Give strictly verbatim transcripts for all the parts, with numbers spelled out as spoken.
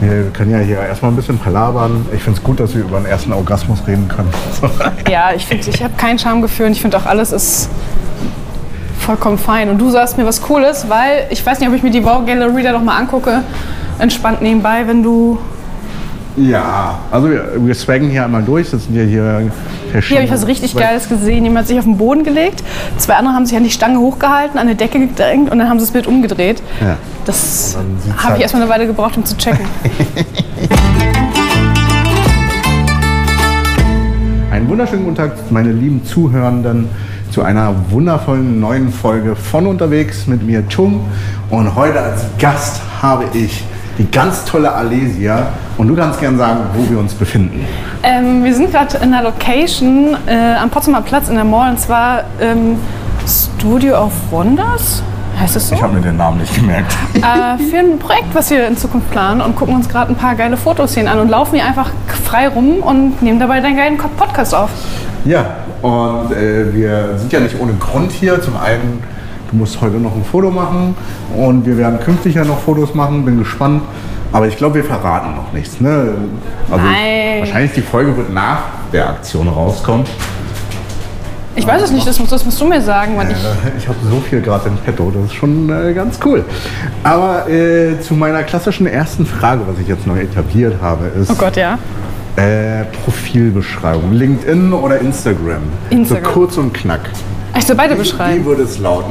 Wir können ja hier erstmal ein bisschen palabern. Ich finde es gut, dass wir über den ersten Orgasmus reden können. Ja, ich finde, ich habe kein Schamgefühl und ich finde auch alles ist vollkommen fein. Und du sagst mir was Cooles, weil ich weiß nicht, ob ich mir die Vogue Gallery da noch mal angucke, entspannt nebenbei, wenn du... Ja, also wir, wir swaggen hier einmal durch. Das sind ja hier verschiedene... Hier habe ich was richtig Geiles gesehen. Jemand hat sich auf den Boden gelegt, zwei andere haben sich an die Stange hochgehalten, an die Decke gedrängt und dann haben sie das Bild umgedreht. Ja. Das habe halt ich erstmal eine Weile gebraucht, um zu checken. Einen wunderschönen guten Tag, meine lieben Zuhörenden, zu einer wundervollen neuen Folge von Unterwegs mit mir, Chung. Und heute als Gast habe ich die ganz tolle Alesia. Und du kannst gerne sagen, wo wir uns befinden. Ähm, wir sind gerade in einer Location äh, am Potsdamer Platz in der Mall. Und zwar ähm, Studio of Wonders. Heißt es so? Ich habe mir den Namen nicht gemerkt. Äh, für ein Projekt, was wir in Zukunft planen. Und gucken uns gerade ein paar geile Fotos hier an. Und laufen hier einfach frei rum und nehmen dabei deinen geilen Podcast auf. Ja, und äh, wir sind ja nicht ohne Grund hier. Zum einen, du musst heute noch ein Foto machen. Und wir werden künftig ja noch Fotos machen. Bin gespannt. Aber ich glaube, wir verraten noch nichts. Ne? Also Nein. Wahrscheinlich die Folge wird nach der Aktion rauskommen. Ich weiß es nicht, das musst, das musst du mir sagen. Wann äh, ich ich habe so viel gerade im Petto, das ist schon äh, ganz cool. Aber äh, zu meiner klassischen ersten Frage, was ich jetzt neu etabliert habe, ist... Oh Gott, ja. Äh, Profilbeschreibung. LinkedIn oder Instagram? Instagram. So kurz und knack. Ich soll beide beschreiben. Wie würde es lauten?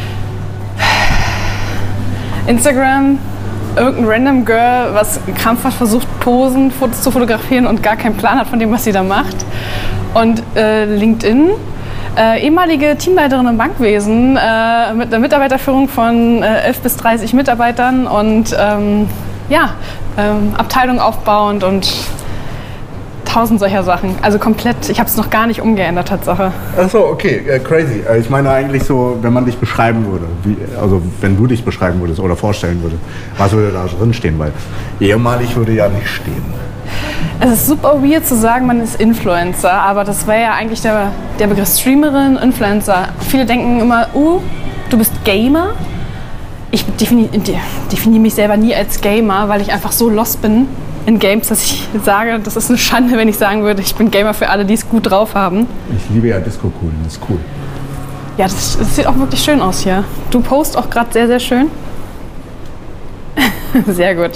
Instagram... Irgendein random Girl, was krampfhaft versucht, Posen, Fotos zu fotografieren und gar keinen Plan hat von dem, was sie da macht. Und äh, LinkedIn, äh, ehemalige Teamleiterin im Bankwesen äh, mit einer Mitarbeiterführung von äh, elf bis dreißig Mitarbeitern und ähm, ja, ähm, Abteilung aufbauend und tausend solcher Sachen. Also komplett, ich habe es noch gar nicht umgeändert, Tatsache. Achso, okay, äh, crazy. Ich meine eigentlich so, wenn man dich beschreiben würde, wie, also wenn du dich beschreiben würdest oder vorstellen würdest, was würde da drin stehen? Weil ehemalig würde ja nicht stehen. Es ist super weird zu sagen, man ist Influencer, aber das wäre ja eigentlich der, der Begriff Streamerin, Influencer. Viele denken immer, uh, du bist Gamer. Ich definiere definier mich selber nie als Gamer, weil ich einfach so lost bin in Games, dass ich sage, das ist eine Schande, wenn ich sagen würde, ich bin Gamer für alle, die es gut drauf haben. Ich liebe ja Disco-Kugeln, das ist cool. Ja, das, das sieht auch wirklich schön aus hier. Du postest auch gerade sehr, sehr schön. Sehr gut.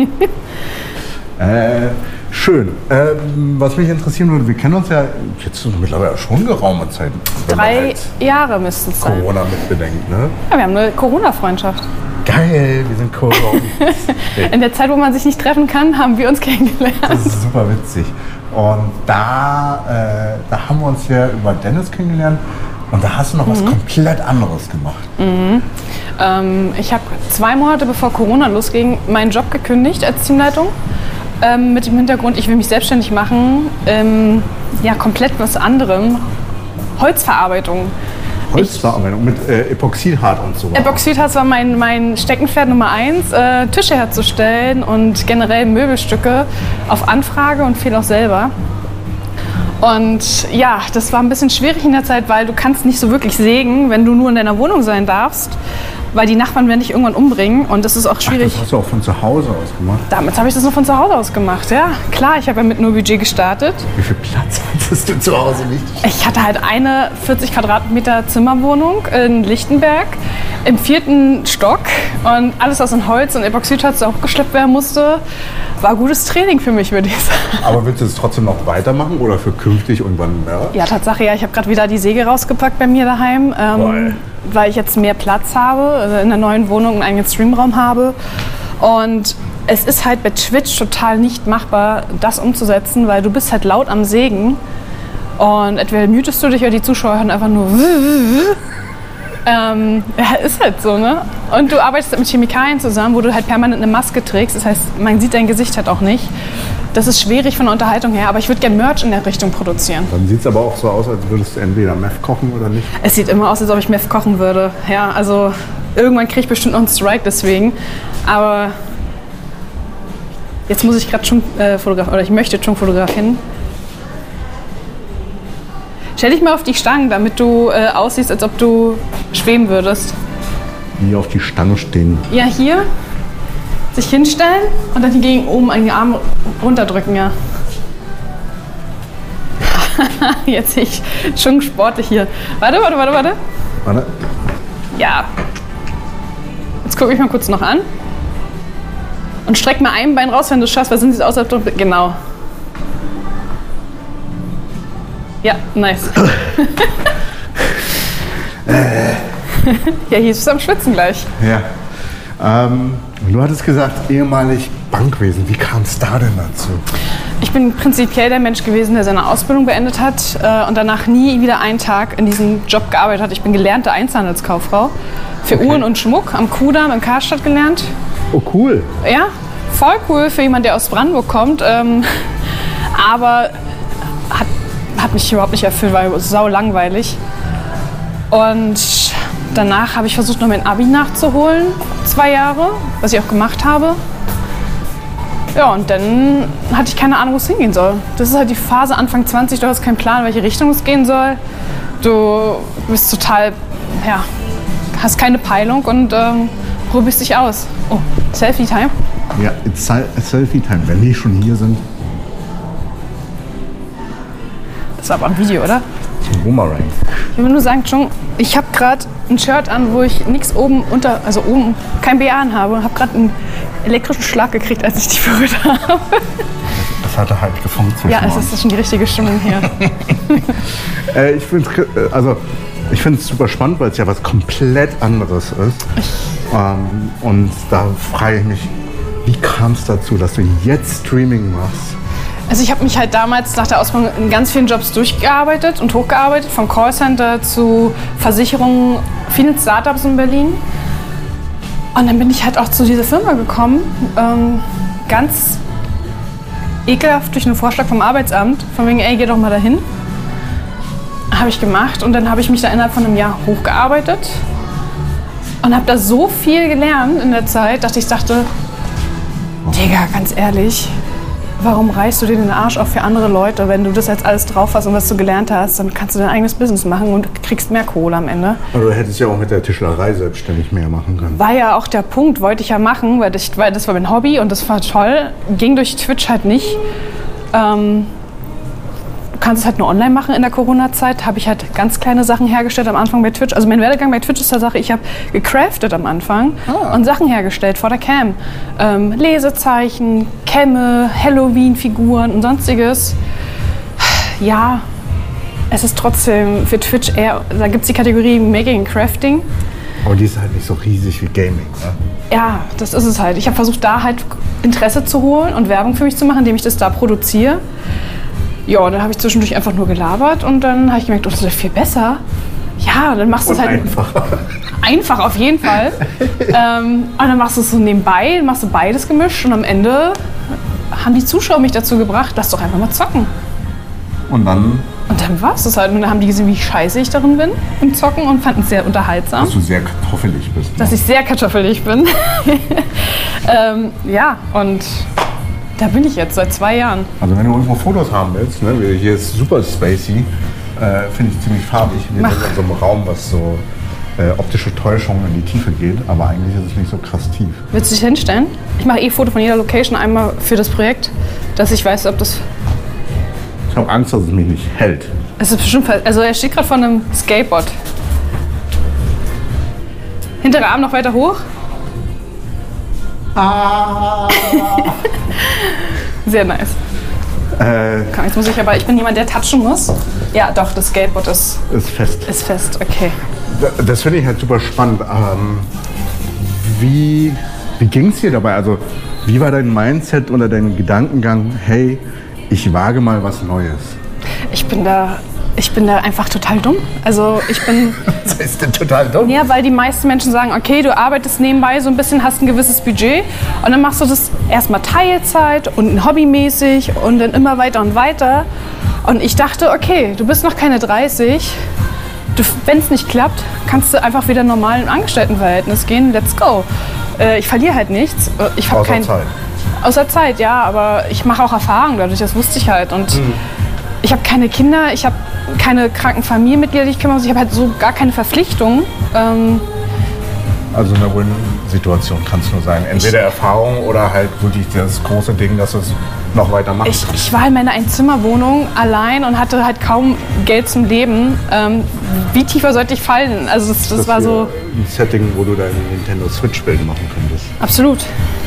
äh, schön. Ähm, was mich interessieren würde, wir kennen uns ja jetzt mittlerweile schon geraume Zeit. Drei halt Jahre müssten es sein. Corona mitbedenkt, ne? Ja, wir haben eine Corona-Freundschaft. Geil, wir sind Corona. In der Zeit, wo man sich nicht treffen kann, haben wir uns kennengelernt. Das ist super witzig. Und da, äh, da haben wir uns ja über Dennis kennengelernt. Und da hast du noch mhm. was komplett anderes gemacht. Mhm. Ähm, ich habe zwei Monate bevor Corona losging, meinen Job gekündigt als Teamleitung. Ähm, mit dem Hintergrund, ich will mich selbstständig machen. Ähm, ja, komplett was anderem. Holzverarbeitung. Holzverarbeitung mit äh, Epoxidharz und so. Epoxidharz war mein, mein Steckenpferd Nummer eins, äh, Tische herzustellen und generell Möbelstücke auf Anfrage und viel auch selber. Und ja, das war ein bisschen schwierig in der Zeit, weil du kannst nicht so wirklich sägen, wenn du nur in deiner Wohnung sein darfst, weil die Nachbarn werden dich irgendwann umbringen und das ist auch schwierig. Ach, das hast du auch von zu Hause aus gemacht? Damit habe ich das nur von zu Hause aus gemacht, ja. Klar, ich habe ja mit nur Budget gestartet. Wie viel Platz hattest du zu Hause nicht? Ich hatte halt eine vierzig Quadratmeter Zimmerwohnung in Lichtenberg im vierten Stock und alles aus dem Holz und Epoxidharz hochgeschleppt werden musste. War gutes Training für mich, würde ich sagen. Aber willst du es trotzdem noch weitermachen oder für künftig irgendwann mehr? Ja, Tatsache, ja. Ich habe gerade wieder die Säge rausgepackt bei mir daheim, ähm, weil ich jetzt mehr Platz habe, also in der neuen Wohnung einen eigenen Streamraum habe. Und es ist halt bei Twitch total nicht machbar, das umzusetzen, weil du bist halt laut am Sägen und entweder mutest du dich oder die Zuschauer hören einfach nur Ähm, ja, ist halt so, ne? Und du arbeitest halt mit Chemikalien zusammen, wo du halt permanent eine Maske trägst. Das heißt, man sieht dein Gesicht halt auch nicht. Das ist schwierig von der Unterhaltung her, aber ich würde gerne Merch in der Richtung produzieren. Dann sieht es aber auch so aus, als würdest du entweder Meth kochen oder nicht. Es sieht immer aus, als ob ich Meth kochen würde. Ja, also irgendwann kriege ich bestimmt noch einen Strike deswegen. Aber jetzt muss ich gerade schon äh, fotografieren, oder ich möchte schon fotografieren. Stell dich mal auf die Stangen, damit du äh, aussiehst, als ob du schweben würdest. Wie auf die Stange stehen. Ja, hier. sich hinstellen und dann hingegen oben einen Arm runterdrücken, ja. Jetzt sehe ich schon sportlich hier. Warte, warte, warte, warte. Warte. Ja. Jetzt gucke ich mal kurz noch an. Und streck mal ein Bein raus, wenn du es schaffst, weil sonst sieht es aus, als ob du... Genau. Ja, nice. Ja, hier ist es am Schwitzen gleich. Ja. Ähm, du hattest gesagt, ehemalig Bankwesen. Wie kam es da denn dazu? Ich bin prinzipiell der Mensch gewesen, der seine Ausbildung beendet hat äh, und danach nie wieder einen Tag in diesem Job gearbeitet hat. Ich bin gelernte Einzelhandelskauffrau für okay. Uhren und Schmuck am Kudamm in Karstadt gelernt. Oh, cool. Ja, voll cool für jemanden, der aus Brandenburg kommt. Ähm, aber hat, hat mich überhaupt nicht erfüllt, war sau langweilig. Und danach habe ich versucht, noch mein Abi nachzuholen, zwei Jahre, was ich auch gemacht habe. Ja, und dann hatte ich keine Ahnung, wo es hingehen soll. Das ist halt die Phase Anfang zwanzig, du hast keinen Plan, in welche Richtung es gehen soll. Du bist total, ja, hast keine Peilung und ähm, probierst dich aus. Oh, Selfie-Time? Ja, it's Selfie-Time, wenn die schon hier sind. Das war aber ein Video, oder? Zum Boomerang. Ich will nur sagen, Chung, ich habe gerade ein Shirt an, wo ich nichts oben unter, also oben kein B A an habe und habe gerade einen elektrischen Schlag gekriegt, als ich die berührt habe. Das hatte halt gefunkt zwischen Ja, es uns. ist schon die richtige Stimmung hier. äh, ich finde es also, ich find's super spannend, weil es ja was komplett anderes ist. Ähm, und da frage ich mich, wie kam es dazu, dass du jetzt Streaming machst? Also ich habe mich halt damals nach der Ausbildung in ganz vielen Jobs durchgearbeitet und hochgearbeitet, vom Callcenter zu Versicherungen, vielen Startups in Berlin. Und dann bin ich halt auch zu dieser Firma gekommen, ähm, ganz ekelhaft durch einen Vorschlag vom Arbeitsamt, von wegen, ey, geh doch mal dahin. Habe ich gemacht und dann habe ich mich da innerhalb von einem Jahr hochgearbeitet und habe da so viel gelernt in der Zeit, dass ich dachte, Digga, ganz ehrlich, warum reißt du dir den Arsch auf für andere Leute? Wenn du das jetzt alles drauf hast und was du gelernt hast, dann kannst du dein eigenes Business machen und kriegst mehr Kohle am Ende. Aber du hättest ja auch mit der Tischlerei selbstständig mehr machen können. War ja auch der Punkt, wollte ich ja machen, weil, ich, weil das war mein Hobby und das war toll. Ging durch Twitch halt nicht. Ähm, du kannst es halt nur online machen in der Corona-Zeit. Habe ich halt ganz kleine Sachen hergestellt am Anfang bei Twitch. Also mein Werdegang bei Twitch ist Tatsache, ich habe gecraftet am Anfang ah. und Sachen hergestellt vor der Cam. Ähm, Lesezeichen, Kämme, Halloween-Figuren und sonstiges. Ja, es ist trotzdem für Twitch eher, da gibt es die Kategorie Making and Crafting. Aber die ist halt nicht so riesig wie Gaming, ne? Ja, das ist es halt. Ich habe versucht, da halt Interesse zu holen und Werbung für mich zu machen, indem ich das da produziere. Ja, und dann habe ich zwischendurch einfach nur gelabert und dann habe ich gemerkt, oh, das ist viel besser. Ja, dann machst du es halt einfacher. Einfach auf jeden Fall. ähm, und dann machst du es so nebenbei, machst du beides gemischt und am Ende haben die Zuschauer mich dazu gebracht, lass doch einfach mal zocken. Und dann? Und dann war es das halt. Und dann haben die gesehen, wie scheiße ich darin bin im Zocken und fanden es sehr unterhaltsam. Dass du sehr kartoffelig bist. Ne? Dass ich sehr kartoffelig bin. ähm, ja, und da bin ich jetzt seit zwei Jahren. Also wenn du irgendwo Fotos haben willst, ne, hier ist super spacey, äh, finde ich ziemlich farbig. Wir sind in so einem Raum, was so äh, optische Täuschung in die Tiefe geht, aber eigentlich ist es nicht so krass tief. Willst du dich hinstellen? Ich mache eh Foto von jeder Location einmal für das Projekt, dass ich weiß, ob das... Ich habe Angst, dass es mich nicht hält. Es ist bestimmt... Also er steht gerade vor einem Skateboard. Hinterer Arm noch weiter hoch. Ah. Sehr nice. Äh, Komm, jetzt muss ich aber, ich bin jemand, der touchen muss. Ja, doch, das Skateboard ist, ist fest. Ist fest, okay. Das finde ich halt super spannend. Ähm, wie wie ging es dir dabei? Also, wie war dein Mindset oder dein Gedankengang? Hey, ich wage mal was Neues. Ich bin da, ich bin da einfach total dumm. Also ich bin... Was heißt denn total dumm? Ja, weil die meisten Menschen sagen, okay, du arbeitest nebenbei so ein bisschen, hast ein gewisses Budget und dann machst du das erstmal Teilzeit und hobbymäßig und dann immer weiter und weiter. Und ich dachte, okay, du bist noch keine dreißig, wenn es nicht klappt, kannst du einfach wieder normal im Angestelltenverhältnis gehen, let's go. Äh, ich verliere halt nichts. Ich Außer kein, Zeit. Außer Zeit, ja, aber ich mache auch Erfahrung dadurch, das wusste ich halt. Und mhm. ich habe keine Kinder, ich habe keine kranken Familienmitglieder, die ich kümmere. Ich habe halt so gar keine Verpflichtungen. Ähm, Also eine Win-Situation kann es nur sein. Entweder ich, Erfahrung oder halt wirklich das große Ding, dass es noch weiter macht. Ich, ich war in meiner Einzimmerwohnung allein und hatte halt kaum Geld zum Leben. Ähm, wie tiefer sollte ich fallen? Also das, das, das war so ein Setting, wo du dein Nintendo Switch-Bild machen könntest. Absolut.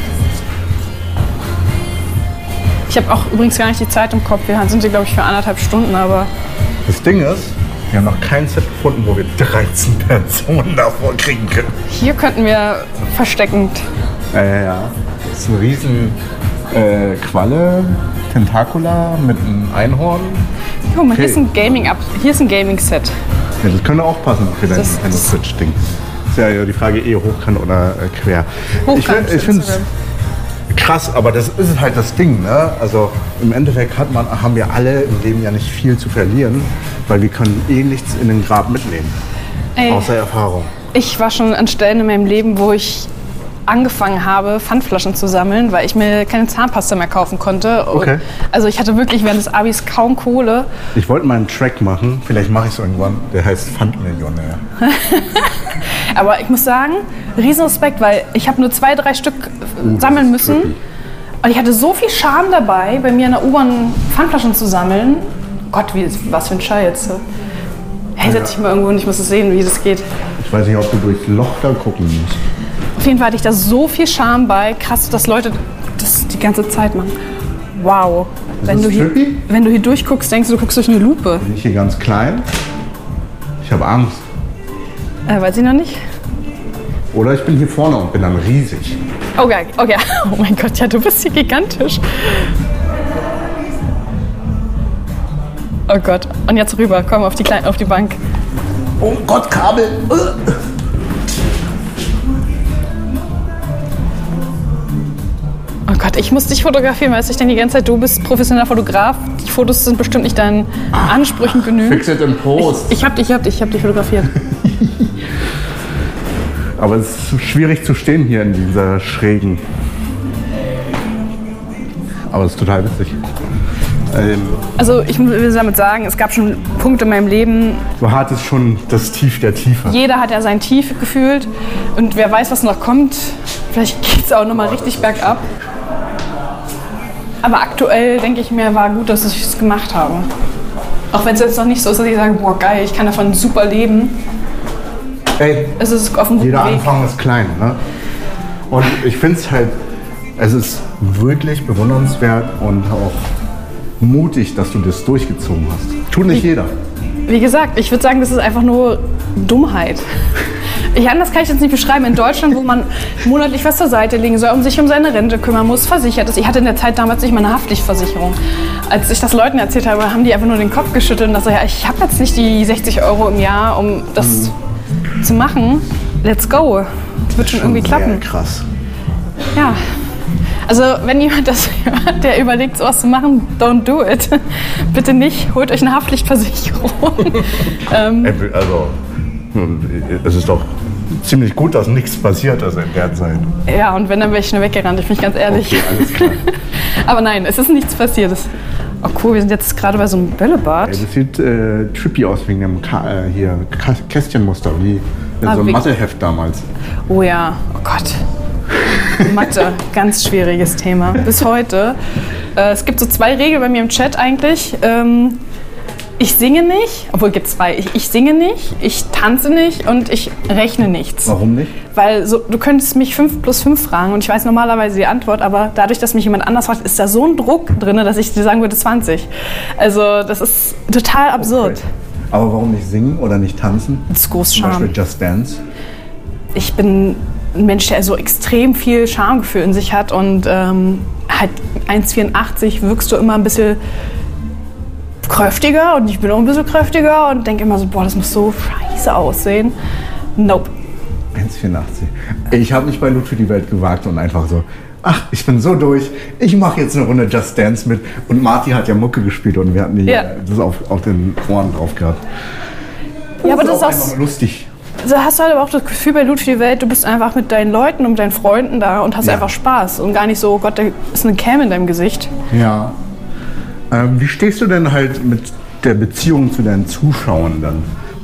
Ich habe auch übrigens gar nicht die Zeit im Kopf. Wir sind hier, glaube ich, für anderthalb Stunden, aber... Das Ding ist, wir haben noch kein Set gefunden, wo wir dreizehn Personen davor kriegen können. Hier könnten wir versteckend... Ja, ja, ja. Das ist ein riesen äh, Qualle, Tentacula mit einem Einhorn. Guck mal, okay. Hier ist ein Gaming ab. Hier ist ein Gaming-Set. Ja, das könnte auch passen für dein Nintendo Switch-Ding. Ist ja die Frage, eh hochkant oder äh, quer. Hochkant. Ich, ich finde es krass, aber das ist halt das Ding, ne? Also im Endeffekt hat man, haben wir alle im Leben ja nicht viel zu verlieren, weil wir können eh nichts in den Grab mitnehmen. Ey, außer Erfahrung. Ich war schon an Stellen in meinem Leben, wo ich angefangen habe, Pfandflaschen zu sammeln, weil ich mir keine Zahnpasta mehr kaufen konnte. Okay. Also ich hatte wirklich während des Abis kaum Kohle. Ich wollte mal einen Track machen, vielleicht mache ich es irgendwann, der heißt Pfandmillionär. Aber ich muss sagen, Riesenrespekt, weil ich habe nur zwei, drei Stück uh, sammeln müssen. Wirklich. Und ich hatte so viel Scham dabei, bei mir in der U-Bahn Pfandflaschen zu sammeln. Gott, wie, was für ein Scheiß. Hey, setz dich mal irgendwo und ich muss es sehen, wie das geht. Ich weiß nicht, ob du durchs Loch da gucken musst. Auf jeden Fall hatte ich da so viel Scham bei. Krass, dass Leute das die ganze Zeit machen. Wow. Wenn du, hier, wenn du hier durchguckst, denkst du, du guckst durch eine Lupe. Bin ich hier ganz klein? Ich habe Angst. Äh, weiß ich noch nicht. Oder ich bin hier vorne und bin dann riesig. Oh ja, oh ja. Oh mein Gott, ja, du bist hier gigantisch. Oh Gott. Und jetzt rüber, komm auf die, Kleine, auf die Bank. Oh Gott, Kabel. Oh Gott, ich muss dich fotografieren, weißt du, ich denke die ganze Zeit, du bist professioneller Fotograf. Die Fotos sind bestimmt nicht deinen Ansprüchen genügend. Fix it in Post. Ich, ich hab dich, ich hab dich, ich hab dich fotografiert. Aber es ist schwierig zu stehen hier in dieser schrägen. Aber es ist total witzig. Ähm also ich will damit sagen, es gab schon Punkte in meinem Leben. Du hattest schon das Tief der Tiefe. Jeder hat ja sein Tief gefühlt. Und wer weiß, was noch kommt. Vielleicht geht es auch noch mal richtig bergab. Aber aktuell denke ich mir, war gut, dass ich es gemacht habe. Auch wenn es jetzt noch nicht so ist, dass ich sage, boah geil, ich kann davon super leben. Ey, es ist auf einem guten jeder Weg. Anfang ist klein, ne? Und ich finde es halt, es ist wirklich bewundernswert und auch mutig, dass du das durchgezogen hast. Tut nicht wie, jeder. Wie gesagt, ich würde sagen, das ist einfach nur Dummheit. Ich, anders kann ich das nicht beschreiben. In Deutschland, wo man monatlich was zur Seite legen soll, um sich um seine Rente kümmern muss, versichert ist. Ich hatte in der Zeit damals nicht mal eine Haftpflichtversicherung. Als ich das Leuten erzählt habe, haben die einfach nur den Kopf geschüttelt und gesagt, ja, ich habe jetzt nicht die sechzig Euro im Jahr, um das mhm. zu machen. Let's go. Das wird schon, schon irgendwie klappen. Krass. Ja. Also wenn jemand das hört, der überlegt, sowas zu machen, don't do it. Bitte nicht, holt euch eine Haftpflichtversicherung. ähm, also, es ist doch ziemlich gut, dass nichts passiert ist in der Zeit. Ja, und wenn, dann wäre ich schnell weggerannt, ich bin ganz ehrlich. Okay, alles klar. Aber nein, es ist nichts passiert. Oh cool, wir sind jetzt gerade bei so einem Bällebad. Ja, das sieht äh, trippy aus wegen dem Ka äh, hier Kästchenmuster, wie ah, so ein Matheheft damals. Oh ja, oh Gott. Mathe, ganz schwieriges Thema. Bis heute. Äh, es gibt so zwei Regeln bei mir im Chat eigentlich. Ähm, ich singe nicht, obwohl es gibt zwei. Ich, ich singe nicht, ich tanze nicht und ich rechne nichts. Warum nicht? Weil so, du könntest mich fünf plus fünf fragen und ich weiß normalerweise die Antwort, aber dadurch, dass mich jemand anders fragt, ist da so ein Druck drin, dass ich dir sagen würde zwanzig. Also das ist total absurd. Okay. Aber warum nicht singen oder nicht tanzen? Das ist groß Scham. Zum Beispiel Just Dance. Ich bin ein Mensch, der so extrem viel Schamgefühl in sich hat und ähm, halt eins Komma vierundachtzig wirkst du immer ein bisschen kräftiger und ich bin auch ein bisschen kräftiger und denke immer so, boah, das muss so scheiße aussehen. Nope. eins Komma vierundachtzig. Ich habe mich bei Loot für die Welt gewagt und einfach so, ach, ich bin so durch, ich mache jetzt eine Runde Just Dance mit. Und Marti hat ja Mucke gespielt und wir hatten die, ja. das auf, auf den Ohren drauf gehabt. Ja, aber das ist auch einfach lustig. Also hast du halt aber auch das Gefühl bei Loot für die Welt, du bist einfach mit deinen Leuten und deinen Freunden da und hast ja. einfach Spaß und gar nicht so, Gott, da ist eine Cam in deinem Gesicht. Ja. Ähm, wie stehst du denn halt mit der Beziehung zu deinen Zuschauern dann?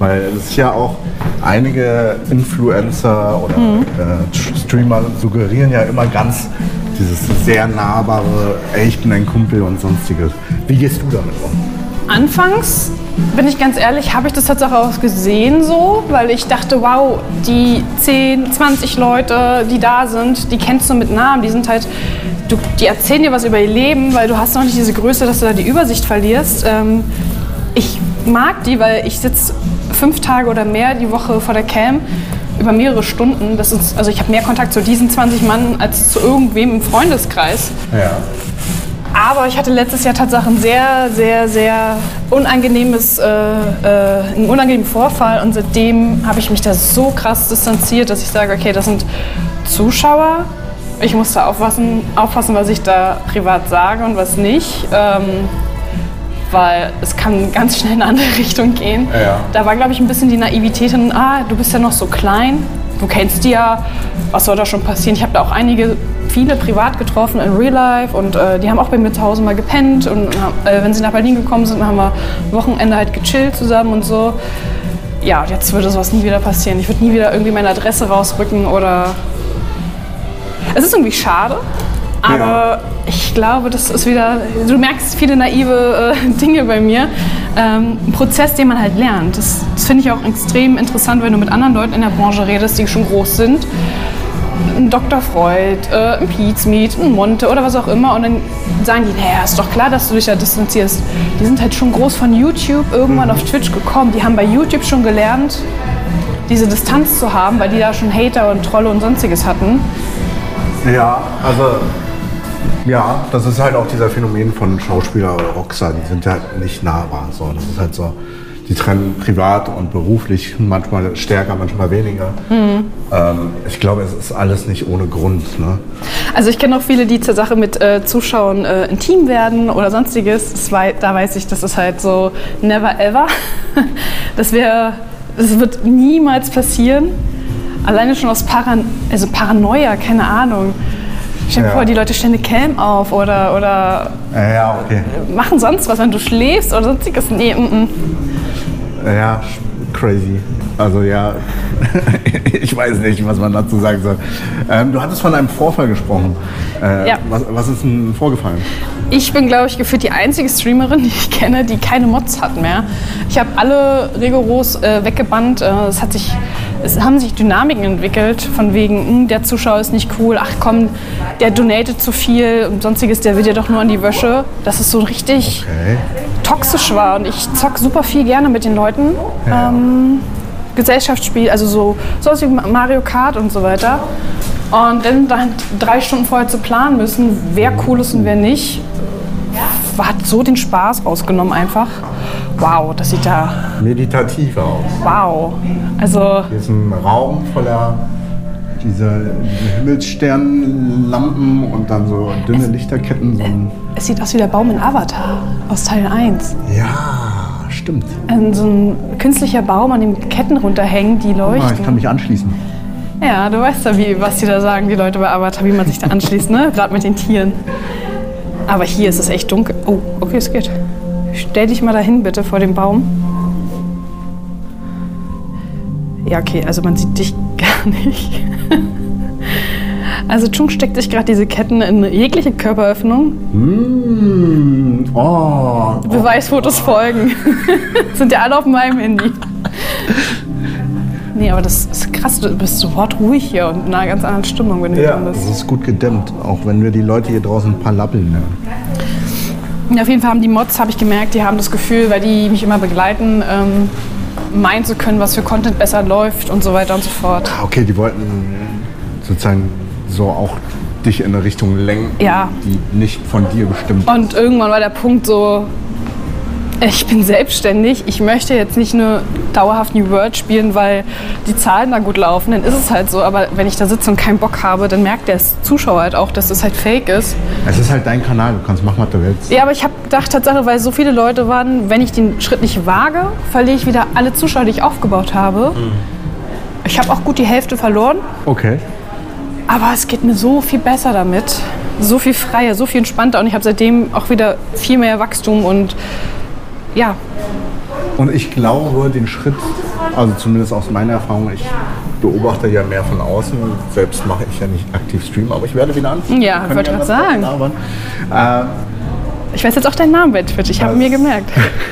Weil es ist ja auch einige Influencer oder mhm. äh, Streamer suggerieren ja immer ganz dieses sehr nahbare, ey, ich bin ein Kumpel und sonstiges. Wie gehst du damit um? Anfangs, bin ich ganz ehrlich, habe ich das tatsächlich auch gesehen so, weil ich dachte, wow, die zehn, zwanzig Leute, die da sind, die kennst du mit Namen, die sind halt, du, die erzählen dir was über ihr Leben, weil du hast noch nicht diese Größe, dass du da die Übersicht verlierst. Ähm, ich mag die, weil ich sitze fünf Tage oder mehr die Woche vor der Cam über mehrere Stunden. Das ist, also ich habe mehr Kontakt zu diesen zwanzig Mann als zu irgendwem im Freundeskreis. Ja. Aber ich hatte letztes Jahr tatsächlich ein sehr, sehr, sehr unangenehmes, äh, äh, einen unangenehmen Vorfall und seitdem habe ich mich da so krass distanziert, dass ich sage, okay, das sind Zuschauer. Ich muss da aufpassen, aufpassen, was ich da privat sage und was nicht, ähm, weil es kann ganz schnell in eine andere Richtung gehen. Ja. Da war, glaube ich, ein bisschen die Naivität in, ah, du bist ja noch so klein, du kennst die ja, was soll da schon passieren? Ich habe da auch einige, viele privat getroffen in Real Life und äh, die haben auch bei mir zu Hause mal gepennt und äh, wenn sie nach Berlin gekommen sind, haben wir Wochenende halt gechillt zusammen und so. Ja, jetzt würde sowas nie wieder passieren. Ich würde nie wieder irgendwie meine Adresse rausrücken oder... Es ist irgendwie schade, aber ja. Ich glaube, das ist wieder, du merkst viele naive äh, Dinge bei mir. Ähm, ein Prozess, den man halt lernt. Das, das finde ich auch extrem interessant, wenn du mit anderen Leuten in der Branche redest, die schon groß sind. Ein Doktor Freud, äh, ein Pizmeet, ein Monte oder was auch immer. Und dann sagen die, naja, ist doch klar, dass du dich da distanzierst. Die sind halt schon groß von YouTube irgendwann auf Twitch gekommen. Die haben bei YouTube schon gelernt, diese Distanz zu haben, weil die da schon Hater und Trolle und Sonstiges hatten. Ja, also ja, das ist halt auch dieser Phänomen von Schauspieler oder Rockstar, die sind halt nicht nahbar. So. Das ist halt so, die trennen privat und beruflich manchmal stärker, manchmal weniger. Mhm. Ähm, ich glaube, es ist alles nicht ohne Grund. Ne? Also ich kenne auch viele, die zur Sache mit äh, Zuschauern äh, intim werden oder sonstiges. Das war, da weiß ich, das ist halt so never ever. Das, wär, das wird niemals passieren. Alleine schon aus Paran also Paranoia, keine Ahnung. Stell dir ja. vor, die Leute stellen eine Cam auf oder, oder ja, okay. machen sonst was, wenn du schläfst oder sonstiges. Nee, m -m. Ja, crazy. Also ja, ich weiß nicht, was man dazu sagen soll. Ähm, du hattest von einem Vorfall gesprochen. Äh, ja. was, was ist denn vorgefallen? Ich bin, glaube ich, gefühlt die einzige Streamerin, die ich kenne, die keine Mods hat mehr. Ich habe alle rigoros äh, weggebannt. Äh, es, hat sich, es haben sich Dynamiken entwickelt, von wegen, mh, der Zuschauer ist nicht cool, ach komm, der donatet zu viel und sonstiges, der will dir doch nur an die Wäsche. Dass es so richtig okay. toxisch war. Und ich zock super viel gerne mit den Leuten. Ja. Ähm, Gesellschaftsspiel, also so sowas wie Mario Kart und so weiter. Und dann, dann drei Stunden vorher zu planen müssen, wer cool ist und wer nicht, hat so den Spaß rausgenommen einfach. Wow, das sieht da... meditativ aus. Wow. Also... Hier ist ein Raum voller diese, diese Himmelssternlampen und dann so dünne Lichterketten. So ein es sieht aus wie der Baum in Avatar aus Teil eins. Ja, stimmt. Ein, so ein künstlicher Baum, an dem Ketten runterhängen, die leuchten. Oh, ich kann mich anschließen. Ja, du weißt ja, wie, was die da sagen, die Leute bei Avatar, wie man sich da anschließt, ne? Gerade mit den Tieren. Aber hier ist es echt dunkel. Oh, okay, es geht. Stell dich mal dahin, bitte, vor dem Baum. Ja, okay, also man sieht dich gar nicht. Also Chung steckt sich gerade diese Ketten in jegliche Körperöffnung. Mm, oh, Beweisfotos oh. folgen. Sind ja alle auf meinem Handy. Nee, aber das ist krass, du bist sofort ruhig hier und in einer ganz anderen Stimmung, wenn du ja, hier bist. Das ist gut gedämmt, auch wenn wir die Leute hier draußen ein paar lappeln. Ne? Ja, auf jeden Fall haben die Mods, habe ich gemerkt, die haben das Gefühl, weil die mich immer begleiten, ähm, meinen zu können, was für Content besser läuft und so weiter und so fort. Okay, die wollten sozusagen so auch dich in eine Richtung lenken, ja. die nicht von dir bestimmt ist. Und irgendwann war der Punkt so, ich bin selbstständig, ich möchte jetzt nicht nur dauerhaft New World spielen, weil die Zahlen da gut laufen, dann ist es halt so. Aber wenn ich da sitze und keinen Bock habe, dann merkt der Zuschauer halt auch, dass es halt fake ist. Es ist halt dein Kanal, du kannst machen, was du willst. Ja, aber ich habe gedacht, Tatsache, weil so viele Leute waren, wenn ich den Schritt nicht wage, verliere ich wieder alle Zuschauer, die ich aufgebaut habe. Mhm. Ich habe auch gut die Hälfte verloren. Okay. Aber es geht mir so viel besser damit. So viel freier, so viel entspannter. Und ich habe seitdem auch wieder viel mehr Wachstum und ja, Und ich glaube, den Schritt, also zumindest aus meiner Erfahrung, ich beobachte ja mehr von außen. Selbst mache ich ja nicht aktiv Stream, aber ich werde wieder anfangen. Ja, ich wollte gerade sagen. Äh, ich weiß jetzt auch deinen Namen bei Twitch, ich habe mir gemerkt.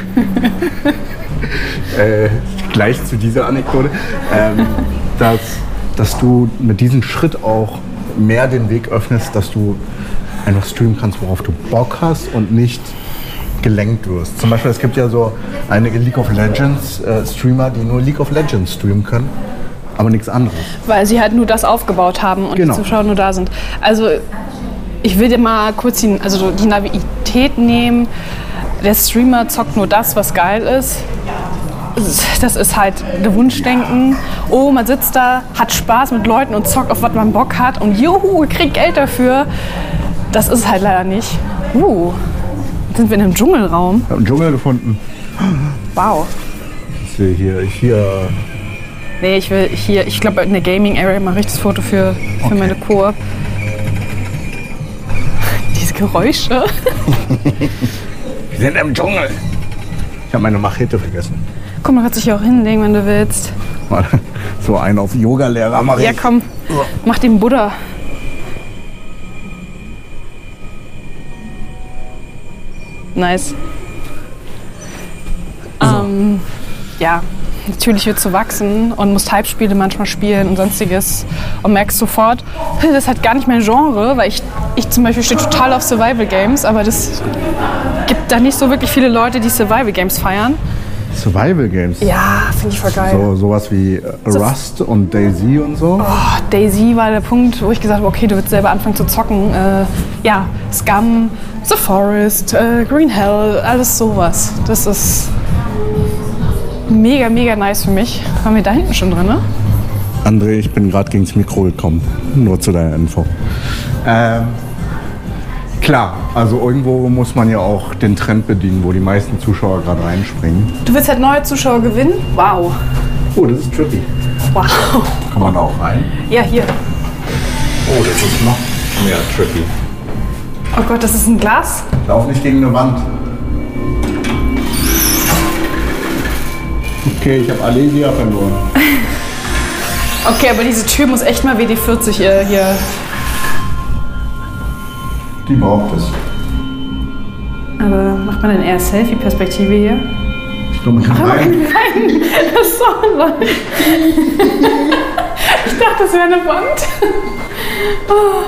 äh, gleich zu dieser Anekdote, ähm, dass, dass du mit diesem Schritt auch mehr den Weg öffnest, dass du einfach streamen kannst, worauf du Bock hast und nicht gelenkt wirst. Zum Beispiel, es gibt ja so einige League of Legends äh, Streamer, die nur League of Legends streamen können, aber nichts anderes. Weil sie halt nur das aufgebaut haben und genau. Die Zuschauer nur da sind. Also ich will dir mal kurz die, also die Naivität nehmen. Der Streamer zockt nur das, was geil ist. Das ist halt der Wunschdenken. Oh, man sitzt da, hat Spaß mit Leuten und zockt auf was man Bock hat und juhu, kriegt Geld dafür. Das ist halt leider nicht. Uh, jetzt sind wir in einem Dschungelraum. Ich habe einen Dschungel gefunden. Wow. Ich sehe hier, hier. Nee, ich will hier, ich glaube in der Gaming Area mal richtiges Foto für, für okay. meine Koop. Diese Geräusche. Wir sind im Dschungel. Ich habe meine Machete vergessen. Komm, du kannst dich hier auch hinlegen, wenn du willst. So einen auf Yoga-Lehrer mache ich. Ja, komm, mach den Buddha. Nice. So. Ähm, ja, natürlich wirst du wachsen und musst Hype-Spiele manchmal spielen und sonstiges und merkst sofort, das ist halt gar nicht mein Genre, weil ich, ich zum Beispiel stehe total auf Survival-Games, aber das gibt da nicht so wirklich viele Leute, die Survival-Games feiern. Survival-Games? Ja, finde ich voll geil. So, sowas wie äh, Rust so, und DayZ und so? Oh, DayZ war der Punkt, wo ich gesagt habe, okay, du willst selber anfangen zu zocken. Äh, ja, Scum, The Forest, äh, Green Hell, alles sowas. Das ist mega, mega nice für mich. Waren wir da hinten schon drin, ne? André, ich bin gerade gegen das Mikro gekommen. Nur zu deiner Info. Ähm, klar, also irgendwo muss man ja auch den Trend bedienen, wo die meisten Zuschauer gerade reinspringen. Du willst halt neue Zuschauer gewinnen? Wow. Oh, das ist trippy. Wow. Kann man da auch rein? Ja, hier. Oh, das ist noch mehr trippy. Oh Gott, das ist ein Glas? Lauf nicht gegen eine Wand. Okay, ich habe Alesia verloren. Okay, aber diese Tür muss echt mal W D vierzig äh, hier. Die braucht es. Aber macht man denn eher Selfie-Perspektive hier? Ich glaube, man kann rein. Nein, das ist so lang. Ich dachte, das wäre eine Wand. Oh.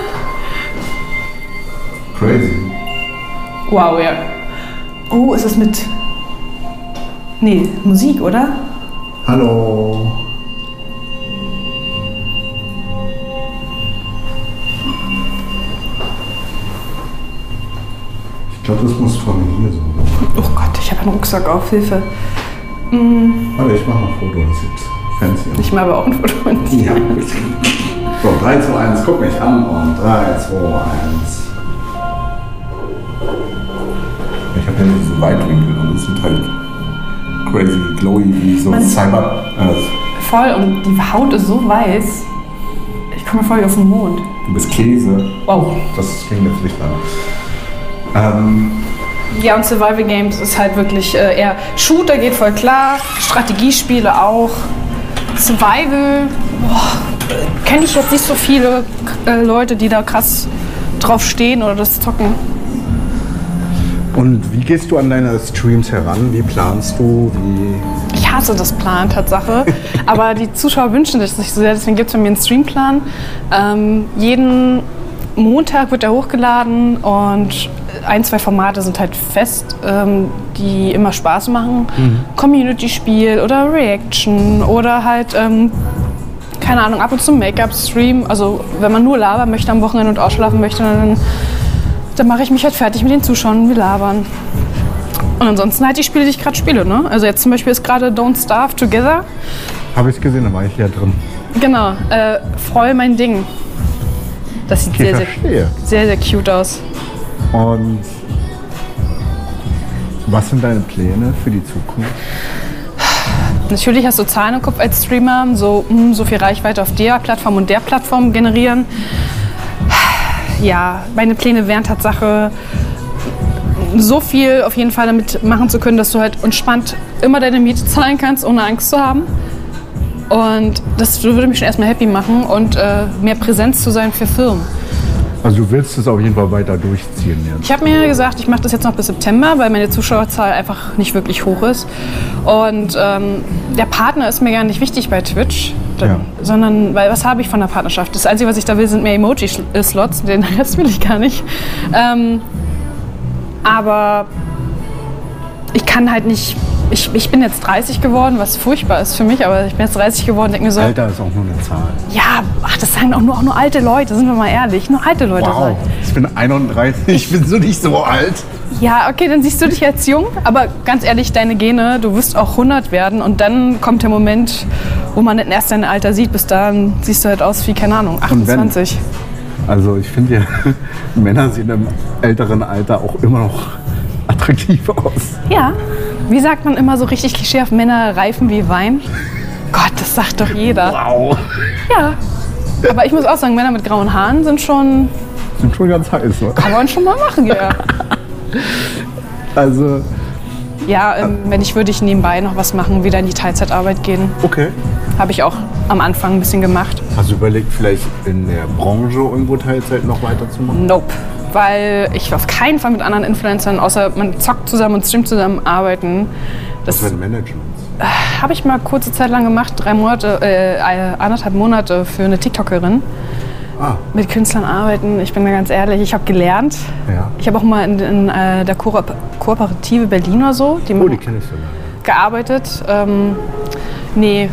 Crazy. Wow, ja. Oh, ist das mit... Nee, Musik, oder? Hallo. Ich glaube, das muss von hier so. Oh Gott, ich habe einen Rucksack auf, Hilfe. Mm. Warte, ich mache mal ein Foto, das sieht fancy aus. Ich mache aber auch ein Foto. Ja. So, drei, zwei, eins, guck mich an und drei, zwei, eins. Ich habe ja diesen Weitwinkel und es sieht halt crazy glowy wie so Man Cyber. Also voll, und die Haut ist so weiß. Ich komme mir voll auf den Mond. Du bist Käse. Wow. Das ging jetzt nicht an. Ähm, ja, und Survival Games ist halt wirklich äh, eher Shooter geht voll klar, Strategiespiele auch. Survival, kenne ich jetzt nicht so viele äh, Leute, die da krass drauf stehen oder das zocken. Und wie gehst du an deine Streams heran? Wie planst du? Wie ich hasse das Plan, Tatsache. Aber die Zuschauer wünschen sich das so sehr, deswegen gibt es bei mir einen Streamplan. Ähm, jeden Montag wird er hochgeladen und ein, zwei Formate sind halt fest, ähm, die immer Spaß machen. Mhm. Community-Spiel oder Reaction oder halt, ähm, keine Ahnung, ab und zu Make-up-Stream. Also wenn man nur labern möchte am Wochenende und ausschlafen möchte, dann, dann mache ich mich halt fertig mit den Zuschauern und wir labern. Und ansonsten halt die Spiele, die ich gerade spiele. Ne? Also jetzt zum Beispiel ist gerade Don't Starve Together. Habe ich es gesehen, da war ich ja drin. Genau, äh, voll mein Ding. Das sieht sehr, sehr, sehr, sehr cute aus. Und was sind deine Pläne für die Zukunft? Natürlich hast du Zahlen im Kopf als Streamer, so, mh, so viel Reichweite auf der Plattform und der Plattform generieren. Ja, meine Pläne wären Tatsache so viel auf jeden Fall damit machen zu können, dass du halt entspannt immer deine Miete zahlen kannst, ohne Angst zu haben. Und das würde mich schon erstmal happy machen und äh, mehr Präsenz zu sein für Firmen. Also du willst es auf jeden Fall weiter durchziehen jetzt? Ich habe mir gesagt, ich mache das jetzt noch bis September, weil meine Zuschauerzahl einfach nicht wirklich hoch ist. Und ähm, der Partner ist mir gar nicht wichtig bei Twitch, dann, ja. sondern, weil was habe ich von der Partnerschaft? Das Einzige, was ich da will, sind mehr Emoji-Slots, den Rest will ich gar nicht. Ähm, aber ich kann halt nicht... Ich, ich bin jetzt dreißig geworden, was furchtbar ist für mich, aber ich bin jetzt dreißig geworden und denke mir so... Alter ist auch nur eine Zahl. Ja, ach, das sagen auch nur, auch nur alte Leute, sind wir mal ehrlich. Nur alte Leute wow. sagen. Ich bin einunddreißig, ich bin so nicht so alt. Ja, okay, dann siehst du dich als jung, aber ganz ehrlich, deine Gene, du wirst auch hundert werden und dann kommt der Moment, wo man nicht erst dein Alter sieht. Bis dahin siehst du halt aus wie, keine Ahnung, achtundzwanzig. Also ich finde ja, Männer sehen im älteren Alter auch immer noch attraktiv aus. Ja. Wie sagt man immer so richtig klischeehaft, Männer reifen wie Wein? Gott, das sagt doch jeder. Wow. Ja. Aber ich muss auch sagen, Männer mit grauen Haaren sind schon... Sind schon ganz heiß, ne? Kann man schon mal machen, ja. Also... Ja, ähm, wenn ich würde ich nebenbei noch was machen, wieder in die Teilzeitarbeit gehen. Okay. Habe ich auch am Anfang ein bisschen gemacht. Hast du überlegt, vielleicht in der Branche irgendwo Teilzeit noch weiterzumachen? Nope. Weil ich auf keinen Fall mit anderen Influencern, außer man zockt zusammen und streamt zusammen, arbeiten. Das Was für ein Management? Äh, habe ich mal kurze Zeit lang gemacht, drei Monate, äh, anderthalb Monate für eine TikTokerin. Ah. Mit Künstlern arbeiten. Ich bin da ganz ehrlich, ich habe gelernt. Ja. Ich habe auch mal in, in äh, der Ko- Kooperative Berlin oder so, die, oh, die kenne ich sogar. Gearbeitet. Ähm, nee.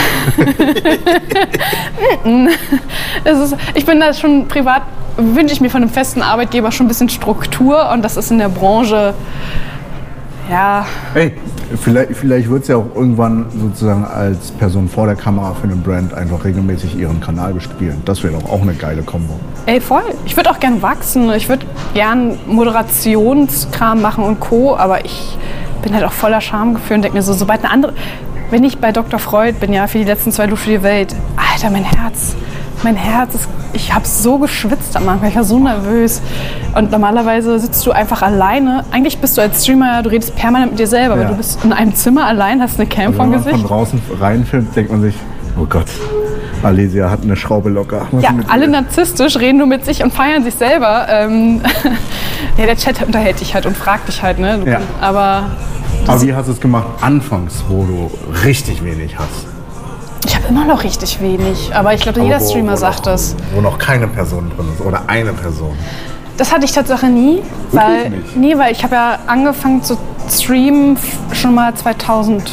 Es ist, ich bin da schon privat, wünsche ich mir von einem festen Arbeitgeber schon ein bisschen Struktur und das ist in der Branche, ja... Hey, vielleicht, vielleicht wird es ja auch irgendwann sozusagen als Person vor der Kamera für eine Brand einfach regelmäßig ihren Kanal bespielen. Das wäre doch auch eine geile Kombo. Ey, voll. Ich würde auch gern wachsen, ich würde gern Moderationskram machen und Co., aber ich bin halt auch voller Schamgefühl und denke mir so, sobald eine andere... Wenn ich bei Doktor Freud bin, ja, für die letzten zwei Du für die Welt, Alter, mein Herz, mein Herz, ist, ich habe so geschwitzt am Anfang, ich war so nervös. Und normalerweise sitzt du einfach alleine. Eigentlich bist du als Streamer, du redest permanent mit dir selber, ja. Aber du bist in einem Zimmer allein, hast eine Cam also vom wenn man Gesicht. Von draußen reinfilmt, denkt man sich, oh Gott, Alesia hat eine Schraube locker. Was ja, alle narzisstisch, reden nur mit sich und feiern sich selber. Ähm, ja, der Chat unterhält dich halt und fragt dich halt, ne? Du ja. kann, aber... Aber wie hast du es gemacht anfangs, wo du richtig wenig hast? Ich habe immer noch richtig wenig, aber ich glaube, jeder wo, Streamer wo sagt noch, das. Wo noch keine Person drin ist oder eine Person. Das hatte ich tatsächlich nie, weil, nie, weil ich habe ja angefangen zu streamen schon mal zweitausendachtzehn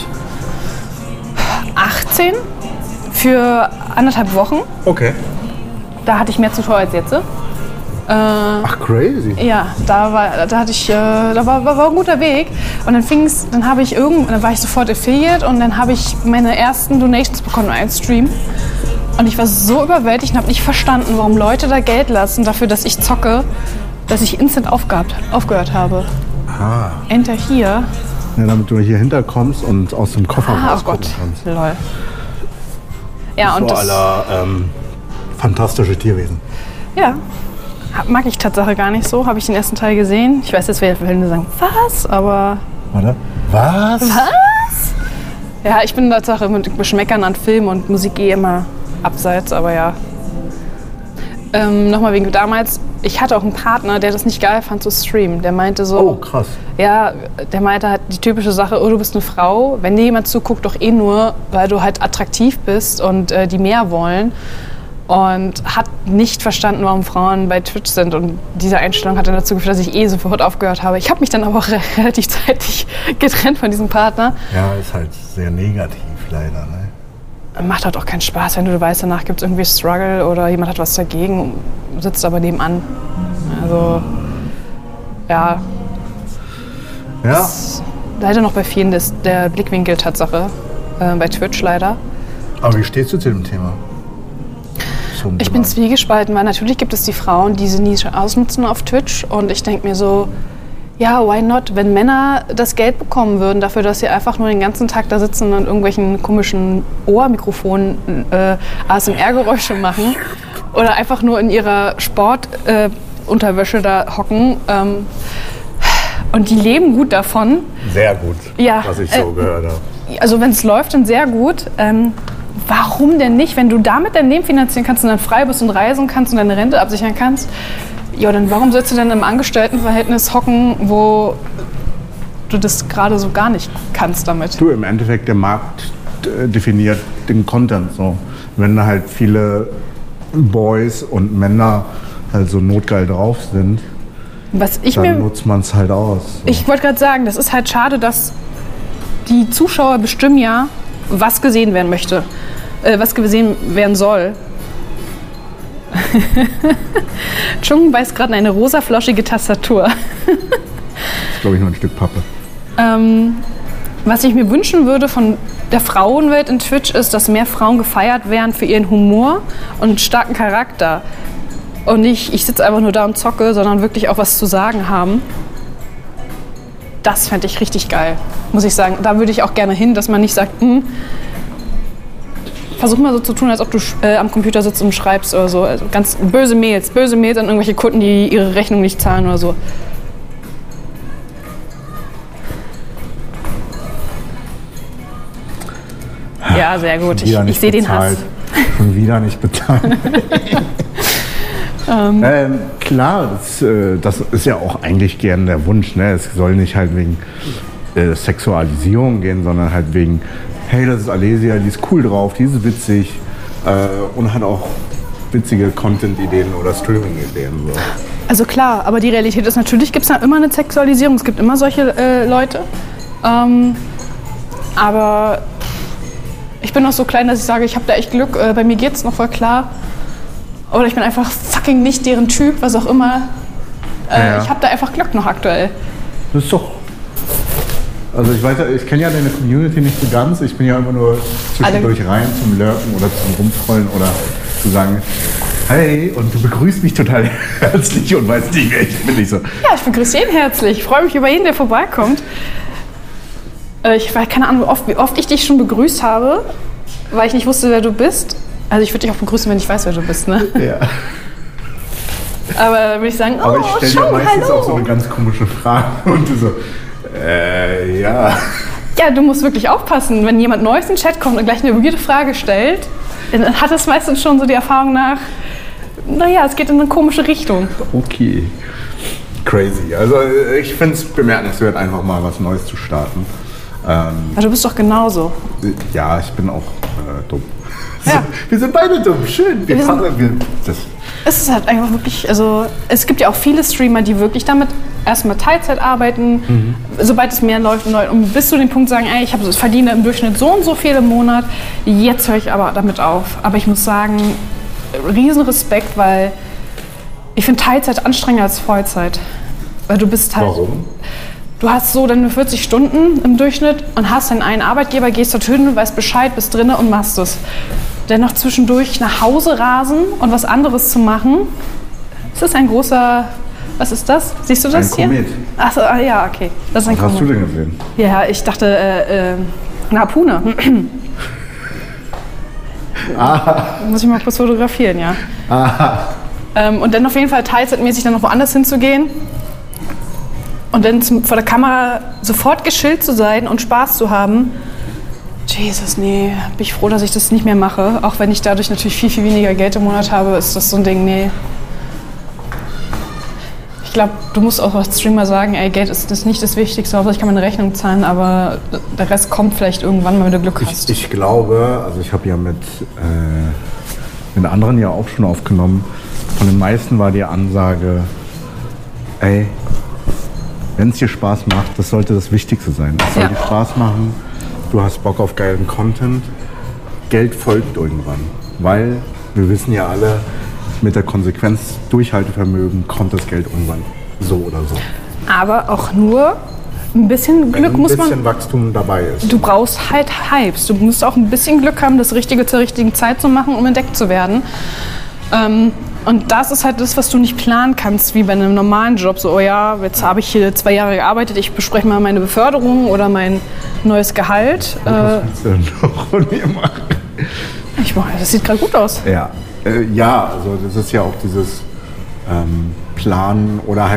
für anderthalb Wochen. Okay. Da hatte ich mehr Zuschauer als jetzt. Äh, Ach, crazy. Ja, da war, da hatte ich, äh, da war, war, war ein guter Weg. Und dann fing's, dann habe ich irgend, dann war ich sofort Affiliate und dann habe ich meine ersten Donations bekommen in einem Stream. Und ich war so überwältigt und habe nicht verstanden, warum Leute da Geld lassen dafür, dass ich zocke, dass ich instant aufgehabt, aufgehört habe. Ah. Enter hier. Ja, damit du hier hinterkommst und aus dem Koffer ah, rausgucken kannst. Oh Gott, lol. Ja, und so das aller ähm, fantastische Tierwesen. Ja. Mag ich Tatsache gar nicht so, habe ich den ersten Teil gesehen. Ich weiß, jetzt werden sagen, was, aber... Warte, was? Was? Ja, ich bin Tatsache mit Geschmäckern an Film und Musik eh immer abseits, aber ja. Ähm, Nochmal wegen damals, ich hatte auch einen Partner, der das nicht geil fand zu streamen. Der meinte so... Oh, krass. Ja, der meinte halt die typische Sache, oh, du bist eine Frau. Wenn dir jemand zuguckt, doch eh nur, weil du halt attraktiv bist und äh, die mehr wollen. Und hat nicht verstanden, warum Frauen bei Twitch sind. Und diese Einstellung hat dann dazu geführt, dass ich eh sofort aufgehört habe. Ich habe mich dann aber auch re- relativ zeitig getrennt von diesem Partner. Ja, ist halt sehr negativ leider, ne? Macht halt auch keinen Spaß, wenn du weißt, danach gibt es irgendwie Struggle oder jemand hat was dagegen, sitzt aber nebenan. Also, ja. Ja. Ist leider noch bei vielen ist der Blickwinkel Tatsache. Äh, bei Twitch leider. Aber wie stehst du zu dem Thema? Ich bin zwiegespalten, weil natürlich gibt es die Frauen, die diese Nische ausnutzen auf Twitch. Und ich denke mir so, ja, why not? Wenn Männer das Geld bekommen würden dafür, dass sie einfach nur den ganzen Tag da sitzen und irgendwelchen komischen Ohrmikrofonen äh, A S M R-Geräusche machen oder einfach nur in ihrer Sportunterwäsche äh, da hocken. Ähm, Und die leben gut davon. Sehr gut, ja, was ich so äh, gehört habe. Also wenn es läuft, dann sehr gut. Ähm, warum denn nicht? Wenn du damit dein Leben finanzieren kannst und dann frei bist und reisen kannst und deine Rente absichern kannst, ja, dann warum sollst du dann im Angestelltenverhältnis hocken, wo du das gerade so gar nicht kannst damit? Du, im Endeffekt, der Markt äh, definiert den Content so. Wenn da halt viele Boys und Männer halt so notgeil drauf sind, Was ich dann mir, nutzt man es halt aus. So. Ich wollte gerade sagen, das ist halt schade, dass die Zuschauer bestimmen ja, was gesehen werden möchte, äh, was gesehen werden soll. Chung beißt gerade in eine rosa flauschige Tastatur. Das ist, glaube ich, nur ein Stück Pappe. Ähm, was ich mir wünschen würde von der Frauenwelt in Twitch ist, dass mehr Frauen gefeiert werden für ihren Humor und starken Charakter. Und nicht, ich sitze einfach nur da und zocke, sondern wirklich auch was zu sagen haben. Das fände ich richtig geil, muss ich sagen. Da würde ich auch gerne hin, dass man nicht sagt, hm, versuch mal so zu tun, als ob du äh, am Computer sitzt und schreibst oder so. Also ganz böse Mails, böse Mails an irgendwelche Kunden, die ihre Rechnung nicht zahlen oder so. Ja, sehr gut. Ich, ich sehe den Hass. Schon wieder nicht bezahlt. ähm. Ähm, klar, das, äh, das ist ja auch eigentlich gern der Wunsch. Ne? Es soll nicht halt wegen äh, Sexualisierung gehen, sondern halt wegen, hey, das ist Alesia, die ist cool drauf, die ist witzig äh, und hat auch witzige Content-Ideen oder Streaming-Ideen. So. Also klar, aber die Realität ist natürlich, gibt es da immer eine Sexualisierung, es gibt immer solche äh, Leute. Ähm, aber ich bin noch so klein, dass ich sage, ich habe da echt Glück, äh, bei mir geht's noch voll klar. Oder ich bin einfach fucking nicht deren Typ, was auch immer. Äh, ja, ja. Ich habe da einfach Glück noch aktuell. Das ist doch... Also ich weiß ja, ich kenne ja deine Community nicht so ganz. Ich bin ja immer nur zwischendurch Alle. rein zum Lurken oder zum Rumtrollen oder zu sagen, hey, und du begrüßt mich total herzlich und weißt nicht, wer ich bin. Ich so. Ja, ich begrüße jeden herzlich. Ich freue mich über jeden, der vorbeikommt. Ich weiß keine Ahnung, oft, wie oft ich dich schon begrüßt habe, weil ich nicht wusste, wer du bist. Also ich würde dich auch begrüßen, wenn ich weiß, wer du bist, ne? Ja. Aber dann würde ich sagen, oh, Aber ich stelle dir meistens hallo. auch so eine ganz komische Frage und du so, äh, ja. Ja, du musst wirklich aufpassen, wenn jemand Neues in den Chat kommt und gleich eine weirde Frage stellt, dann hat es meistens schon so die Erfahrung nach, naja, es geht in eine komische Richtung. Okay. Crazy. Also ich finde es bemerkenswert, einfach mal was Neues zu starten. Ähm, Aber du bist doch genauso. Ja, ich bin auch äh, dumm. Ja. Wir sind beide dumm, schön. Wir wir sind, wir, das. Es ist halt einfach wirklich, also es gibt ja auch viele Streamer, die wirklich damit erstmal Teilzeit arbeiten, mhm. sobald es mehr läuft und, und bis zu dem Punkt sagen, ey, ich, hab, ich verdiene im Durchschnitt so und so viel im Monat, jetzt höre ich aber damit auf. Aber ich muss sagen, riesen Respekt, weil ich finde Teilzeit anstrengender als Vollzeit. Weil du bist halt... Warum? Du hast so deine vierzig Stunden im Durchschnitt und hast dann einen Arbeitgeber, gehst dorthin, weißt Bescheid, bist drinne und machst es. Dennoch zwischendurch nach Hause rasen und was anderes zu machen, ist das ein großer, was ist das? Siehst du das ein hier? Komet. Achso, ja, okay. Das ist ein was hast Komet. du denn gesehen? Ja, ich dachte, äh, äh, eine Harpune. Aha. Muss ich mal kurz fotografieren, ja. Aha. Ähm, und dann auf jeden Fall teilzeitmäßig dann noch woanders hinzugehen. Und dann zum, vor der Kamera sofort geschillt zu sein und Spaß zu haben, Jesus, nee, bin ich froh, dass ich das nicht mehr mache. Auch wenn ich dadurch natürlich viel, viel weniger Geld im Monat habe, ist das so ein Ding, nee. Ich glaube, du musst auch als Streamer sagen, ey, Geld ist das nicht das Wichtigste, Hauptsache ich kann meine Rechnung zahlen, aber der Rest kommt vielleicht irgendwann mal, wenn du Glück hast. Ich, ich glaube, also ich habe ja mit, äh, mit anderen ja auch schon aufgenommen, von den meisten war die Ansage, ey, wenn es dir Spaß macht, das sollte das Wichtigste sein. Es soll ja. dir Spaß machen, du hast Bock auf geilen Content, Geld folgt irgendwann. Weil wir wissen ja alle, mit der Konsequenz Durchhaltevermögen kommt das Geld irgendwann so oder so. Aber auch nur ein bisschen Glück Wenn muss man... ein bisschen Wachstum dabei ist. Du brauchst halt Hypes. Du musst auch ein bisschen Glück haben, das Richtige zur richtigen Zeit zu machen, um entdeckt zu werden. Ähm, Und das ist halt das, was du nicht planen kannst, wie bei einem normalen Job. So, oh ja, jetzt habe ich hier zwei Jahre gearbeitet, ich bespreche mal meine Beförderung oder mein neues Gehalt. Was äh, willst du denn noch von mir machen? Ich mache, das sieht gerade gut aus. Ja, äh, ja, also das ist ja auch dieses ähm, Planen oder halt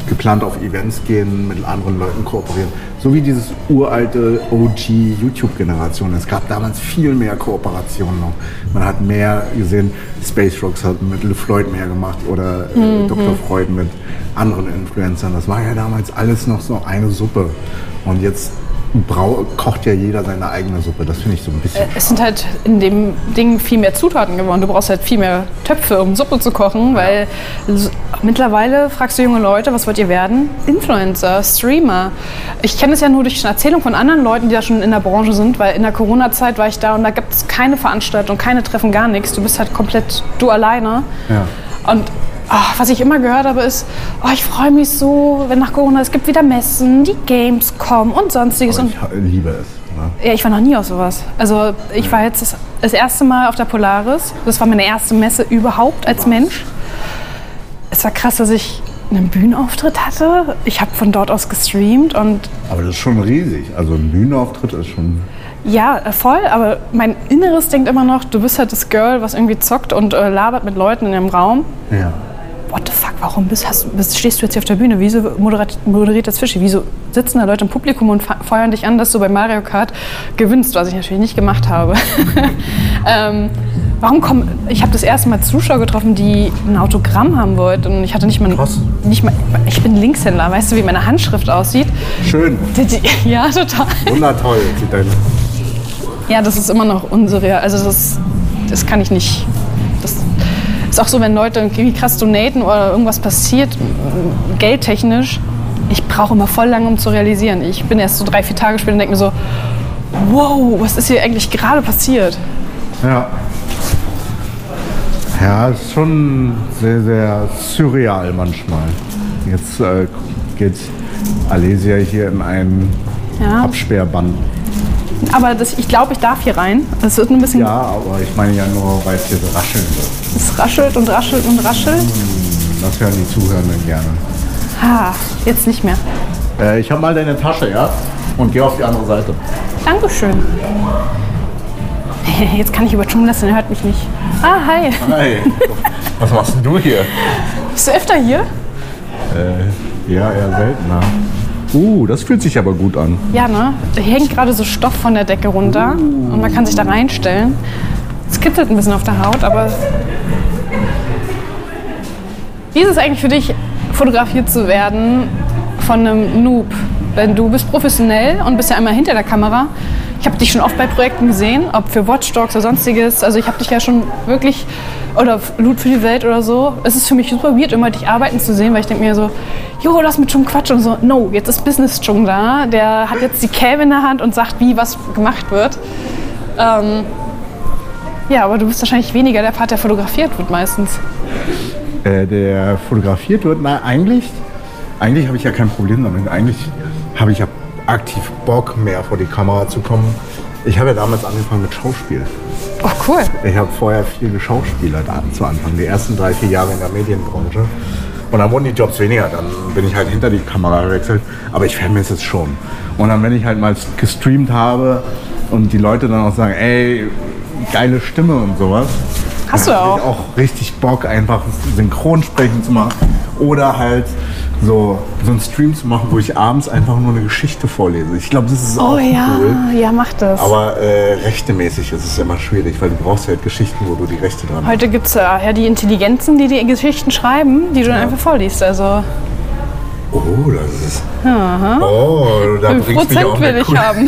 geplant auf Events gehen, mit anderen Leuten kooperieren. So wie dieses uralte O G-YouTube-Generation. Es gab damals viel mehr Kooperationen noch. Man hat mehr gesehen, Space Rocks hat mit LeFloid mehr gemacht oder äh, mhm. Doktor Freud mit anderen Influencern. Das war ja damals alles noch so eine Suppe. Und jetzt Brau kocht ja jeder seine eigene Suppe. Das finde ich so ein bisschen. Es sind halt in dem Ding viel mehr Zutaten geworden. Du brauchst halt viel mehr Töpfe, um Suppe zu kochen, weil ja. mittlerweile fragst du junge Leute, was wollt ihr werden? Influencer, Streamer. Ich kenne es ja nur durch eine Erzählung von anderen Leuten, die ja schon in der Branche sind, weil in der Corona-Zeit war ich da und da gibt es keine Veranstaltung, keine Treffen, gar nichts. Du bist halt komplett du alleine. Ja. Und Ach, was ich immer gehört habe, ist, oh, ich freue mich so, wenn nach Corona, es gibt wieder Messen, die Games kommen und sonstiges. Aber ich liebe es. Ne? Ja, ich war noch nie auf sowas. Also ich ja. war jetzt das, das erste Mal auf der Polaris. Das war meine erste Messe überhaupt als Mensch. Es war krass, dass ich einen Bühnenauftritt hatte. Ich habe von dort aus gestreamt. Und aber das ist schon riesig. Also ein Bühnenauftritt ist schon... Ja, voll, aber mein Inneres denkt immer noch, du bist halt das Girl, was irgendwie zockt und äh, labert mit Leuten in einem Raum. Ja. What the fuck, warum bist, hast, bist, stehst du jetzt hier auf der Bühne? Wieso moderiert, moderiert das Fischi? Wieso sitzen da Leute im Publikum und feuern dich an, dass du bei Mario Kart gewinnst, was ich natürlich nicht gemacht habe. ähm, warum kommen, ich habe das erste Mal Zuschauer getroffen, die ein Autogramm haben wollten und ich hatte nicht mal, nicht mal, ich bin Linkshänder, weißt du, wie meine Handschrift aussieht? Schön. Die, die, ja, total. Wundertoll sieht deine. Ja, das ist immer noch unsurreal, also das, das kann ich nicht. Das, ist auch so, wenn Leute irgendwie krass donaten oder irgendwas passiert, geldtechnisch, ich brauche immer voll lange, um zu realisieren. Ich bin erst so drei, vier Tage später und denke mir so, wow, was ist hier eigentlich gerade passiert? Ja. Ja, es ist schon sehr, sehr surreal manchmal. Jetzt äh, geht Alesia hier in einen ja. Absperrband. Aber das, ich glaube, ich darf hier rein. Das wird ein bisschen. Ja, aber ich meine ja nur, weil es hier so rascheln wird. Es raschelt und raschelt und raschelt. Das hören die Zuhörenden gerne. Ah, jetzt nicht mehr. Äh, ich habe mal deine Tasche, ja? Und geh auf die andere Seite. Dankeschön. Jetzt kann ich über Chung lassen, er hört mich nicht. Ah, hi. Hi. Was machst denn du hier? Bist du öfter hier? Äh, ja, eher seltener. Uh, das fühlt sich aber gut an. Ja, ne? Da hängt gerade so Stoff von der Decke runter uh. und man kann sich da reinstellen. Es kitzelt ein bisschen auf der Haut, aber... Wie ist es eigentlich für dich, fotografiert zu werden von einem Noob? Denn du bist professionell und bist ja einmal hinter der Kamera. Ich habe dich schon oft bei Projekten gesehen, ob für Watch Dogs oder sonstiges. Also ich habe dich ja schon wirklich, oder Loot für die Welt oder so. Es ist für mich super weird, immer dich arbeiten zu sehen, weil ich denke mir so, jo, lass mit Chung Quatsch und so. No, jetzt ist Business Chung da. Der hat jetzt die Cam in der Hand und sagt, wie was gemacht wird. Ähm, ja, aber du bist wahrscheinlich weniger der Part, der fotografiert wird meistens. Äh, der fotografiert wird? Na, eigentlich, eigentlich habe ich ja kein Problem damit. Eigentlich habe ich ja aktiv Bock, mehr vor die Kamera zu kommen. Ich habe ja damals angefangen mit Schauspiel. Oh, cool. Ich habe vorher viel geschauspielert zu Anfang, die ersten drei, vier Jahre in der Medienbranche. Und dann wurden die Jobs weniger, dann bin ich halt hinter die Kamera gewechselt. Aber ich vermisse es schon. Und dann, wenn ich halt mal gestreamt habe und die Leute dann auch sagen, ey, geile Stimme und sowas. Hast du auch? Ich auch richtig Bock, einfach Synchronsprechen zu machen. Oder halt so, so einen Stream zu machen, wo ich abends einfach nur eine Geschichte vorlese. Ich glaube, das ist auch oh, ja. cool. Ja, mach das. Aber äh, rechtemäßig ist es immer schwierig, weil du brauchst halt Geschichten, wo du die Rechte dran hast. Heute gibt es ja, ja die Intelligenzen, die die Geschichten schreiben, die du ja. dann einfach vorliest. Also oh, das ist... Aha. Oh, da fünf bringst du mich auch will ich cool. haben.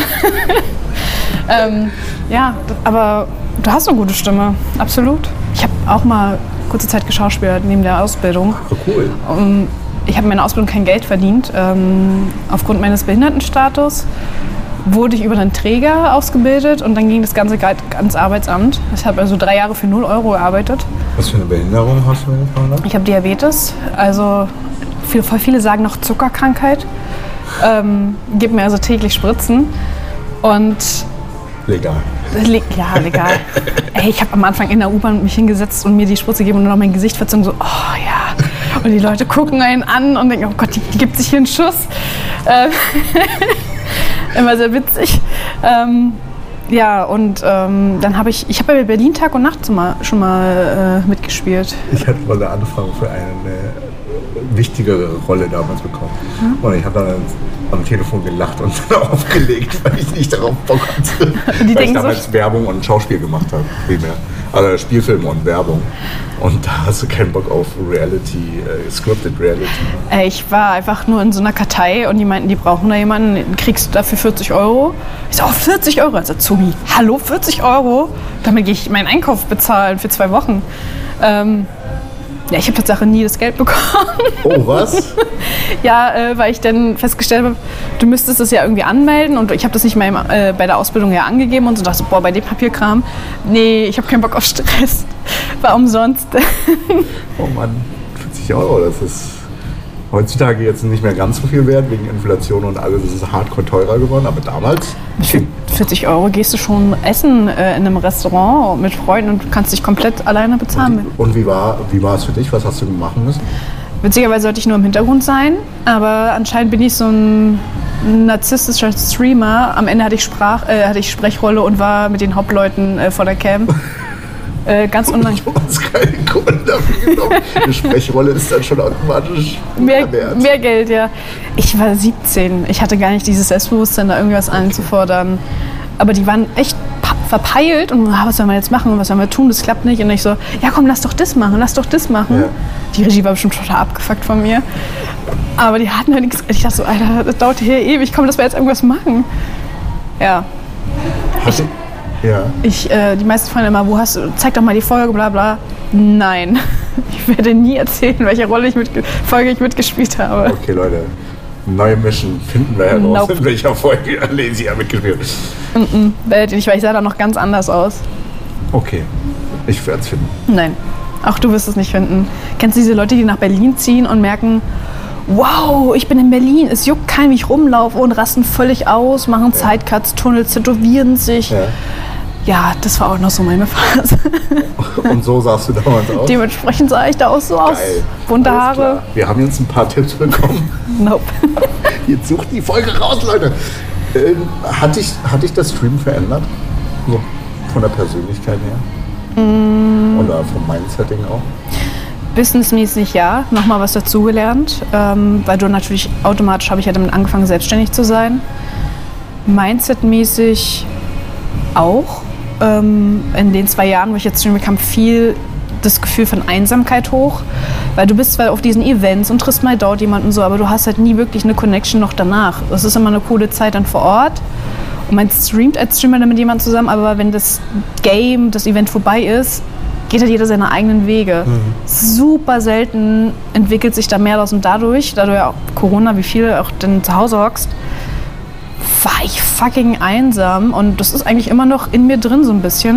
ähm, ja, aber du hast eine gute Stimme, absolut. Ich habe auch mal kurze Zeit geschauspielert neben der Ausbildung. Oh, cool. Um, ich habe in meiner Ausbildung kein Geld verdient. Ähm, aufgrund meines Behindertenstatus wurde ich über einen Träger ausgebildet und dann ging das Ganze ans Arbeitsamt. Ich habe also drei Jahre für null Euro gearbeitet. Was für eine Behinderung hast du gefahren? Ich habe Diabetes, also viel, viele sagen noch Zuckerkrankheit. Ähm, gib mir also täglich Spritzen und legal. Le- ja, legal. Ey, ich habe am Anfang in der U-Bahn mich hingesetzt und mir die Spritze gegeben und dann mein Gesicht verzogen, so, oh ja. Und die Leute gucken einen an und denken, oh Gott, die, die gibt sich hier einen Schuss. Ähm Immer sehr witzig. Ähm, ja, und ähm, dann habe ich, ich habe bei Berlin Tag und Nacht schon mal, schon mal äh, mitgespielt. Ich hatte mal eine Anfrage für einen wichtigere Rolle damals bekommen. Mhm. Und ich habe dann am Telefon gelacht und dann aufgelegt, weil ich nicht darauf Bock hatte. Die weil ich damals so Werbung und Schauspiel gemacht habe, primär. Also Spielfilm und Werbung. Und da hast du keinen Bock auf Reality, äh, Scripted Reality. Ich war einfach nur in so einer Kartei und die meinten, die brauchen da jemanden, kriegst du dafür vierzig Euro. Ich so, oh, vierzig Euro als Azubi. Hallo, vierzig Euro? Damit gehe ich meinen Einkauf bezahlen für zwei Wochen. Ähm, ja, ich habe tatsächlich nie das Geld bekommen. Oh, was? Ja, äh, weil ich dann festgestellt habe, du müsstest das ja irgendwie anmelden und ich habe das nicht mal im, äh, bei der Ausbildung ja angegeben und so dachte, boah, bei dem Papierkram, nee, ich habe keinen Bock auf Stress. War umsonst. Oh Mann, vierzig Euro, das ist heutzutage jetzt nicht mehr ganz so viel wert, wegen Inflation und alles, es ist hardcore teurer geworden, aber damals... Für vierzig Euro gehst du schon essen äh, in einem Restaurant mit Freunden und kannst dich komplett alleine bezahlen. Und, die, und wie war, wie war es für dich? Was hast du machen müssen? Witzigerweise sollte ich nur im Hintergrund sein, aber anscheinend bin ich so ein narzisstischer Streamer. Am Ende hatte ich, Sprach, äh, hatte ich Sprechrolle und war mit den Hauptleuten äh, vor der Cam. Äh, ganz unangenehm. Du hast keine Kohle dafür genommen. Eine Sprechrolle ist dann schon automatisch mehr, mehr Geld, ja. Ich war siebzehn. Ich hatte gar nicht dieses Selbstbewusstsein, da irgendwas okay. einzufordern. Aber die waren echt verpeilt und ah, was sollen wir jetzt machen und was sollen wir tun, das klappt nicht. Und ich so, ja komm, lass doch das machen, lass doch das machen. Ja. Die Regie war bestimmt total abgefuckt von mir. Aber die hatten ja nichts. Ich dachte so, Alter, das dauert hier ewig, komm, lass wir jetzt irgendwas machen. Ja. Ich, ja. Ich, äh, die meisten fragen immer, wo hast du, zeig doch mal die Folge, bla bla. Nein, ich werde nie erzählen, welche Rolle ich mit, Folge ich mitgespielt habe. Okay, Leute, neue Mission finden wir heraus, nope. In welcher Folge Lazy mitgespielt hat. Mm-mm, werdet ihr nicht, weil ich sah da noch ganz anders aus. Okay, ich werde es finden. Nein, auch du wirst es nicht finden. Kennst du diese Leute, die nach Berlin ziehen und merken, wow, ich bin in Berlin, es juckt keinem, wie ich rumlaufe und rasten völlig aus, machen ja. Zeitcuts, Tunnel, tätowieren sich. Ja. Ja, das war auch noch so meine Phase. Und so sahst du damals aus? Dementsprechend sah ich da auch so aus. Geil. Bunte Haare. Klar. Wir haben jetzt ein paar Tipps bekommen. Nope. Jetzt sucht die Folge raus, Leute. Ähm, hat, dich, hat dich das Stream verändert? So, von der Persönlichkeit her? Mm. Oder vom Mindsetting auch? Businessmäßig ja, nochmal was dazugelernt. Ähm, weil du natürlich automatisch habe ich ja damit angefangen, selbstständig zu sein. Mindsetmäßig auch. In den zwei Jahren, wo ich jetzt streame, kam viel das Gefühl von Einsamkeit hoch, weil du bist zwar auf diesen Events und triffst mal dort jemanden so, aber du hast halt nie wirklich eine Connection noch danach. Das ist immer eine coole Zeit dann vor Ort und man streamt als Streamer dann mit jemandem zusammen, aber wenn das Game, das Event vorbei ist, geht halt jeder seine eigenen Wege. Mhm. Super selten entwickelt sich da mehr draus und dadurch, da du ja auch Corona, wie viele auch dann zu Hause hockst, war ich fucking einsam und das ist eigentlich immer noch in mir drin so ein bisschen.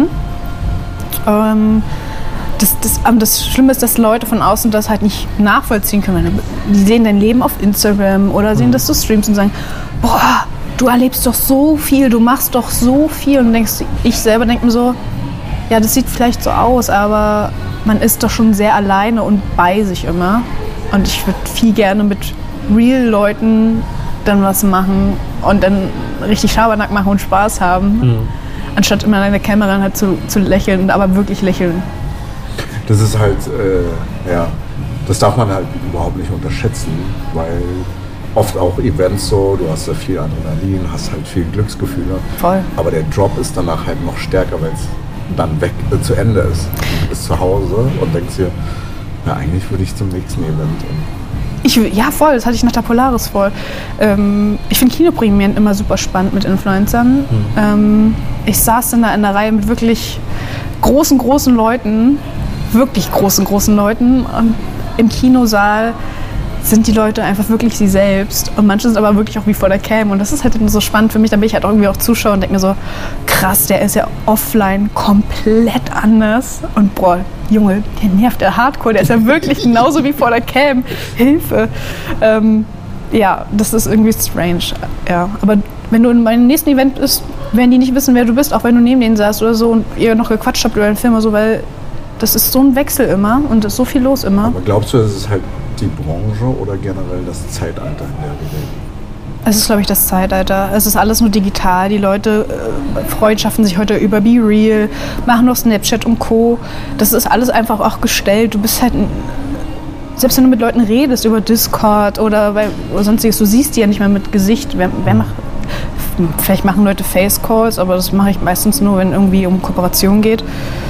Ähm, das, das, das Schlimme ist, dass Leute von außen das halt nicht nachvollziehen können. Die sehen dein Leben auf Instagram oder sehen, mhm. dass du streamst und sagen, boah, du erlebst doch so viel, du machst doch so viel und denkst, ich selber denke mir so, ja, das sieht vielleicht so aus, aber man ist doch schon sehr alleine und bei sich immer und ich würde viel gerne mit Real-Leuten dann was machen und dann richtig Schabernack machen und Spaß haben, mhm. anstatt immer in der Kamera halt zu, zu lächeln, aber wirklich lächeln. Das ist halt, äh, ja, das darf man halt überhaupt nicht unterschätzen, weil oft auch Events so, du hast da viel Adrenalin, hast halt viel Glücksgefühle. Voll. Aber der Drop ist danach halt noch stärker, weil es dann weg äh, zu Ende ist. Du bist zu Hause und denkst dir, ja, eigentlich würde ich zum nächsten Event. Und Ich, ja, voll, das hatte ich nach der Polaris voll. Ähm, ich finde Kinopremieren immer super spannend mit Influencern. Mhm. Ähm, ich saß dann da in der Reihe mit wirklich großen, großen Leuten, wirklich großen, großen Leuten. Und im Kinosaal sind die Leute einfach wirklich sie selbst. Und manche sind aber wirklich auch wie vor der Cam. Und das ist halt so spannend für mich. Da bin ich halt auch irgendwie auch Zuschauer und denke mir so, krass, der ist ja offline komplett anders. Und boah, Junge, der nervt der Hardcore. Der ist ja wirklich genauso wie vor der Cam. Hilfe. Ähm, ja, das ist irgendwie strange. Ja, aber wenn du in meinem nächsten Event bist, werden die nicht wissen, wer du bist. Auch wenn du neben denen saßt oder so und ihr noch gequatscht habt über den Film oder so, weil das ist so ein Wechsel immer und es ist so viel los immer. Aber glaubst du, es ist halt die Branche oder generell das Zeitalter in der Regel? Es ist, glaube ich, das Zeitalter. Es ist alles nur digital. Die Leute äh, freundschaften sich heute über Be Real, machen noch Snapchat und Co. Das ist alles einfach auch gestellt. Du bist halt selbst wenn du mit Leuten redest über Discord oder, bei, oder sonstiges, du siehst die ja nicht mehr mit Gesicht. Wer, wer macht, vielleicht machen Leute Face-Calls, aber das mache ich meistens nur, wenn irgendwie um Kooperation geht.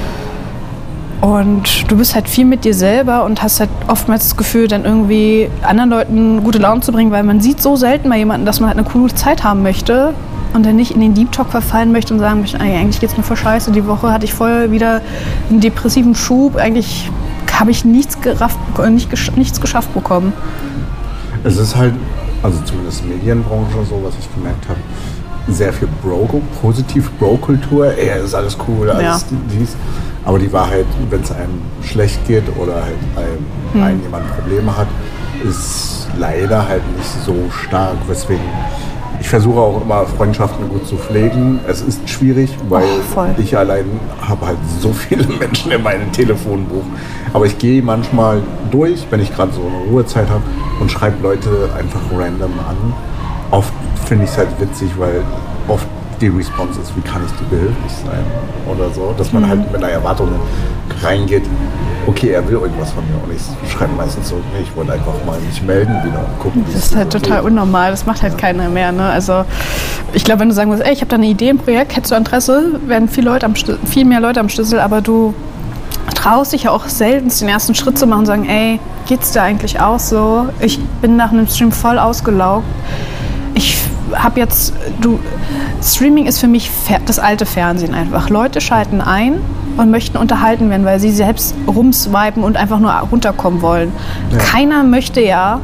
Und du bist halt viel mit dir selber und hast halt oftmals das Gefühl, dann irgendwie anderen Leuten gute Laune zu bringen, weil man sieht so selten mal jemanden, dass man halt eine coole Zeit haben möchte und dann nicht in den Deep Talk verfallen möchte und sagen möchte, eigentlich geht's mir voll scheiße, die Woche hatte ich voll wieder einen depressiven Schub, eigentlich habe ich nichts gerafft, nicht, nichts geschafft bekommen. Es ist halt, also zumindest Medienbranche so, was ich gemerkt habe, sehr viel Bro, positiv Bro-Kultur, ey, ist alles cool, alles ja. dies. Aber die Wahrheit, wenn es einem schlecht geht oder halt einem, hm. einem jemand Probleme hat, ist leider halt nicht so stark. Weswegen ich versuche auch immer Freundschaften gut zu pflegen. Es ist schwierig, weil oh, ich allein habe halt so viele Menschen in meinem Telefonbuch. Aber ich gehe manchmal durch, wenn ich gerade so eine Ruhezeit habe und schreibe Leute einfach random an. Oft finde ich es halt witzig, weil oft die Response ist, wie kann ich dir behilflich sein oder so, dass man mhm. halt mit einer Erwartung reingeht, okay, er will irgendwas von mir und ich schreibe meistens so, nee, ich wollte einfach mal mich melden wieder und gucken, wie das ist halt total geht. Unnormal, das macht halt ja. keiner mehr, ne? Also ich glaube, wenn du sagen würdest, ey, ich habe da eine Idee, ein Projekt, hättest du Interesse, werden viel, Leute am Schlüssel, viel mehr Leute am Schlüssel, aber du traust dich ja auch selten den ersten Schritt zu machen und sagen, ey, geht's dir eigentlich auch so? Ich bin nach einem Stream voll ausgelaugt. Ich habe jetzt, du, Streaming ist für mich das alte Fernsehen einfach. Leute schalten ein und möchten unterhalten werden, weil sie selbst rumswipen und einfach nur runterkommen wollen. Ja. Keiner möchte ja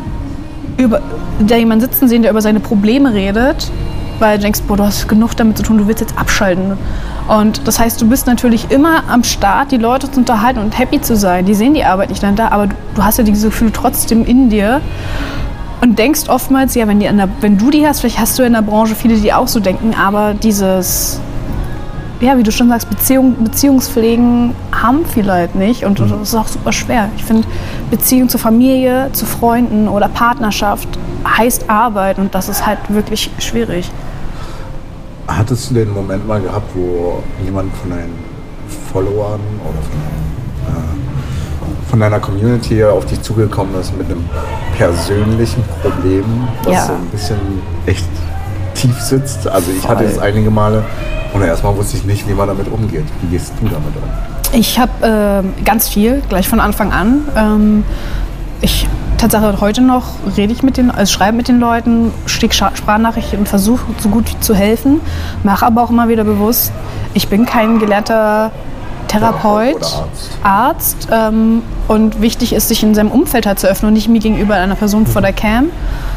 über, da jemanden sitzen sehen, der über seine Probleme redet, weil du denkst, boah, du hast genug damit zu tun, du willst jetzt abschalten. Und das heißt, du bist natürlich immer am Start, die Leute zu unterhalten und happy zu sein. Die sehen die Arbeit nicht dann da, aber du hast ja diese Gefühle trotzdem in dir. Und denkst oftmals, ja, wenn, die in der, wenn du die hast, vielleicht hast du in der Branche viele, die auch so denken, aber dieses, ja, wie du schon sagst, Beziehung, Beziehungspflegen haben viele halt nicht und das ist auch super schwer. Ich finde, Beziehung zur Familie, zu Freunden oder Partnerschaft heißt Arbeit und das ist halt wirklich schwierig. Hattest du den Moment mal gehabt, wo jemand von deinen Followern oder von deinen, äh, von deiner Community auf dich zugekommen ist mit einem persönlichen Problem, was ja. so ein bisschen echt tief sitzt? Also ich Voll. hatte es einige Male und erstmal wusste ich nicht, wie man damit umgeht. Wie gehst du damit um? Ich habe äh, ganz viel, gleich von Anfang an. Ähm, ich Tatsache heute noch rede ich mit den, also schreibe mit den Leuten, schicke Sprachnachrichten und versuche so gut zu helfen, mache aber auch immer wieder bewusst, ich bin kein gelernter Therapeut, Arzt, Arzt ähm, und wichtig ist, sich in seinem Umfeld halt zu öffnen und nicht mir gegenüber einer Person mhm. vor der Cam.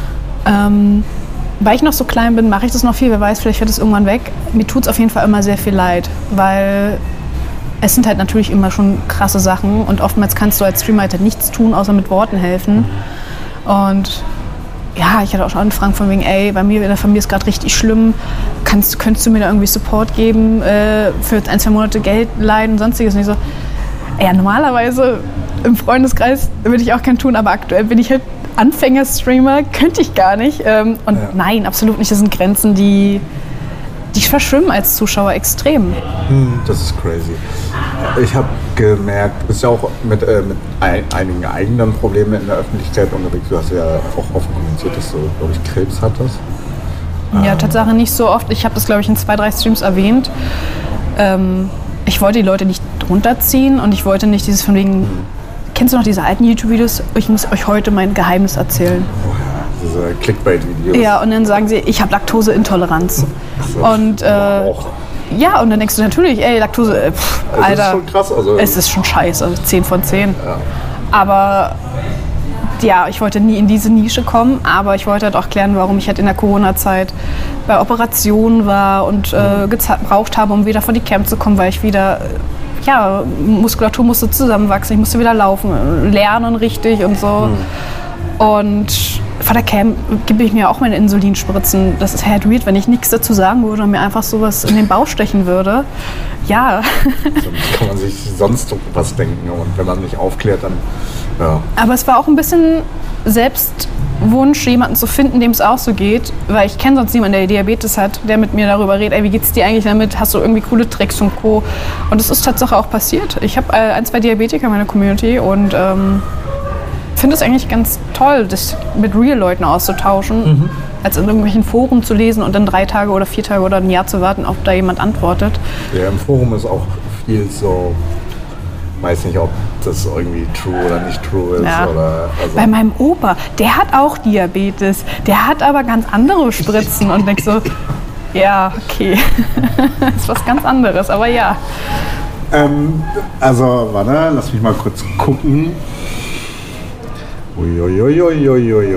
Ähm, weil ich noch so klein bin, mache ich das noch viel, wer weiß, vielleicht wird es irgendwann weg. Mir tut es auf jeden Fall immer sehr viel leid, weil es sind halt natürlich immer schon krasse Sachen und oftmals kannst du als Streamer halt nichts tun, außer mit Worten helfen. Und ja, ich hatte auch schon Anfragen von wegen, ey, bei mir in der Familie ist gerade richtig schlimm, kannst, könntest du mir da irgendwie Support geben, äh, für ein, zwei Monate Geld leihen und sonstiges. Und ich so, ja, normalerweise im Freundeskreis würde ich auch keinen tun, aber aktuell bin ich halt Anfänger-Streamer, könnte ich gar nicht. Ähm, und ja. nein, absolut nicht, das sind Grenzen, die, die verschwimmen als Zuschauer extrem. Hm, das ist crazy. Ich habe gemerkt, du bist ja auch mit, äh, mit ein, einigen eigenen Problemen in der Öffentlichkeit unterwegs. Du hast ja auch offen kommentiert, dass du, glaube ich, Krebs hattest. Ja, ähm. Tatsache nicht so oft. Ich habe das, glaube ich, in zwei, drei Streams erwähnt. Ähm, ich wollte die Leute nicht runterziehen und ich wollte nicht dieses von wegen, hm. kennst du noch diese alten YouTube-Videos? Ich muss euch heute mein Geheimnis erzählen. Oh ja, diese Clickbait-Videos. Ja, und dann sagen sie, ich habe Laktoseintoleranz. So, und äh, ja, und dann denkst du natürlich, ey, Laktose, äh, pff, es Alter, ist schon krass, also es ist schon scheiße, zehn von zehn. Ja. Aber ja, ich wollte nie in diese Nische kommen, aber ich wollte halt auch klären, warum ich halt in der Corona-Zeit bei Operationen war und äh, gebraucht habe, um wieder vor die Camp zu kommen, weil ich wieder, ja, Muskulatur musste zusammenwachsen, ich musste wieder laufen, lernen richtig und so. Mhm. Und vor der Cam gebe ich mir auch meine Insulinspritzen. Das ist halt weird, wenn ich nichts dazu sagen würde und mir einfach sowas in den Bauch stechen würde. Ja. Sonst kann man sich sonst was denken und wenn man nicht aufklärt, dann ja. Aber es war auch ein bisschen Selbstwunsch, jemanden zu finden, dem es auch so geht, weil ich kenne sonst niemanden, der Diabetes hat, der mit mir darüber redet, ey, wie geht's dir eigentlich damit, hast du irgendwie coole Tricks und Co. Und es ist tatsächlich auch passiert. Ich habe äh, ein, zwei Diabetiker in meiner Community und ähm, finde es eigentlich ganz toll, das mit Real-Leuten auszutauschen, mhm. als in irgendwelchen Foren zu lesen und dann drei Tage oder vier Tage oder ein Jahr zu warten, ob da jemand antwortet. Ja, im Forum ist auch viel so, weiß nicht, ob das irgendwie true oder nicht true ist. Ja. Oder, also bei meinem Opa, der hat auch Diabetes, der hat aber ganz andere Spritzen und denkst so, ja, okay, das ist was ganz anderes, aber ja. Ähm, also, warte, lass mich mal kurz gucken. Uiuiuiuiuiui.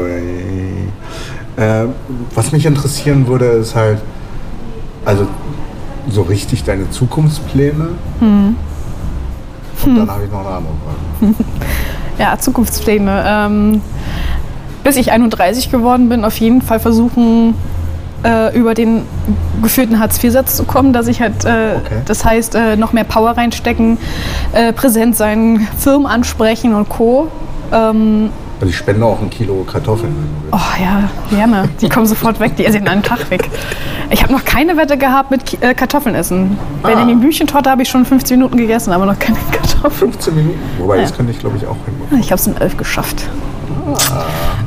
Äh, was mich interessieren würde, ist halt, also so richtig deine Zukunftspläne. Hm. Und dann habe ich noch eine andere Frage. Ja, Zukunftspläne. Ähm, bis ich einunddreißig geworden bin, auf jeden Fall versuchen, äh, über den geführten Hartz vier Satz zu kommen, dass ich halt, äh, okay. das heißt, äh, noch mehr Power reinstecken, äh, präsent sein, Firmen ansprechen und Co. Ähm, Also ich spende auch ein Kilo Kartoffeln. Oh ja, gerne. Die kommen sofort weg, die esse ich in einen Tag weg. Ich habe noch keine Wette gehabt mit äh, Kartoffeln essen. Ah. Benjamin Blümchentorte habe ich schon fünfzehn Minuten gegessen, aber noch keine Kartoffeln. fünfzehn Minuten? Wobei, ja. Das könnte ich glaube ich auch hinmachen. Ich habe es in elf geschafft. Ah.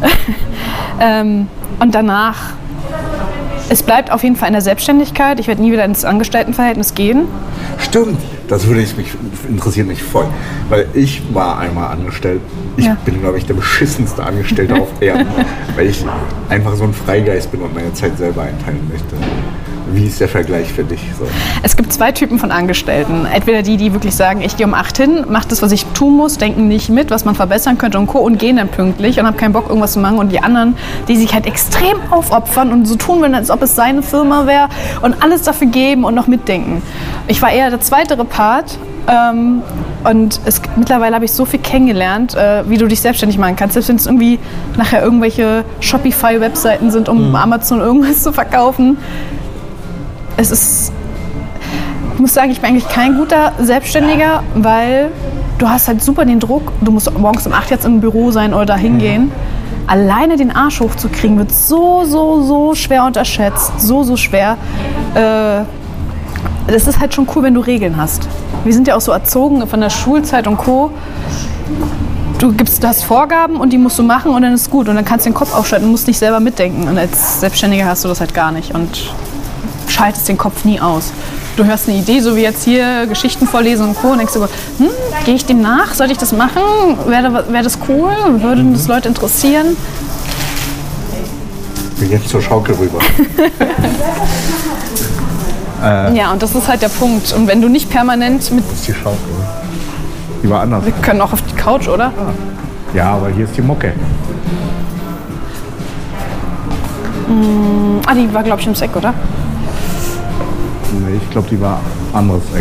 ähm, und danach, es bleibt auf jeden Fall in der Selbstständigkeit. Ich werde nie wieder ins Angestelltenverhältnis gehen. Stimmt, das würde ich mich, interessiert mich voll. Weil ich war einmal angestellt. Ich ja. bin, glaube ich, der beschissenste Angestellte auf Erden. Weil ich einfach so ein Freigeist bin und meine Zeit selber einteilen möchte. Wie ist der Vergleich für dich? So? Es gibt zwei Typen von Angestellten. Entweder die, die wirklich sagen, ich gehe um acht hin, mache das, was ich tun muss, denken nicht mit, was man verbessern könnte und Co. und gehen dann pünktlich und haben keinen Bock, irgendwas zu machen. Und die anderen, die sich halt extrem aufopfern und so tun wollen, als ob es seine Firma wäre und alles dafür geben und noch mitdenken. Ich war eher der zweitere Part. Ähm, und es, mittlerweile habe ich so viel kennengelernt, äh, wie du dich selbstständig machen kannst. Selbst wenn es irgendwie nachher irgendwelche Shopify-Webseiten sind, um mhm. Amazon irgendwas zu verkaufen. Es ist, ich muss sagen, ich bin eigentlich kein guter Selbstständiger, weil du hast halt super den Druck, du musst morgens um acht jetzt im Büro sein oder da hingehen. Mhm. Alleine den Arsch hochzukriegen wird so, so, so schwer unterschätzt, so, so schwer. Äh, das ist halt schon cool, wenn du Regeln hast. Wir sind ja auch so erzogen von der Schulzeit und Co. Du gibst, du hast Vorgaben und die musst du machen und dann ist gut. Und dann kannst du den Kopf aufschalten und musst nicht selber mitdenken. Und als Selbstständiger hast du das halt gar nicht und schaltest den Kopf nie aus. Du hörst eine Idee, so wie jetzt hier Geschichten vorlesen und Co. und denkst du, hm, gehe ich dem nach? Sollte ich das machen? Wäre wär das cool? Würde mhm. das Leute interessieren? Wir gehen zur Schaukel rüber. äh. Ja, und das ist halt der Punkt. Und wenn du nicht permanent mit... Das ist die Schaukel. Die war anders. Wir können auch auf die Couch, oder? Ja, aber hier ist die Mucke. Mm, ah, die war, glaube ich, im Eck, oder? Nee, ich glaube, die war anderes Eck.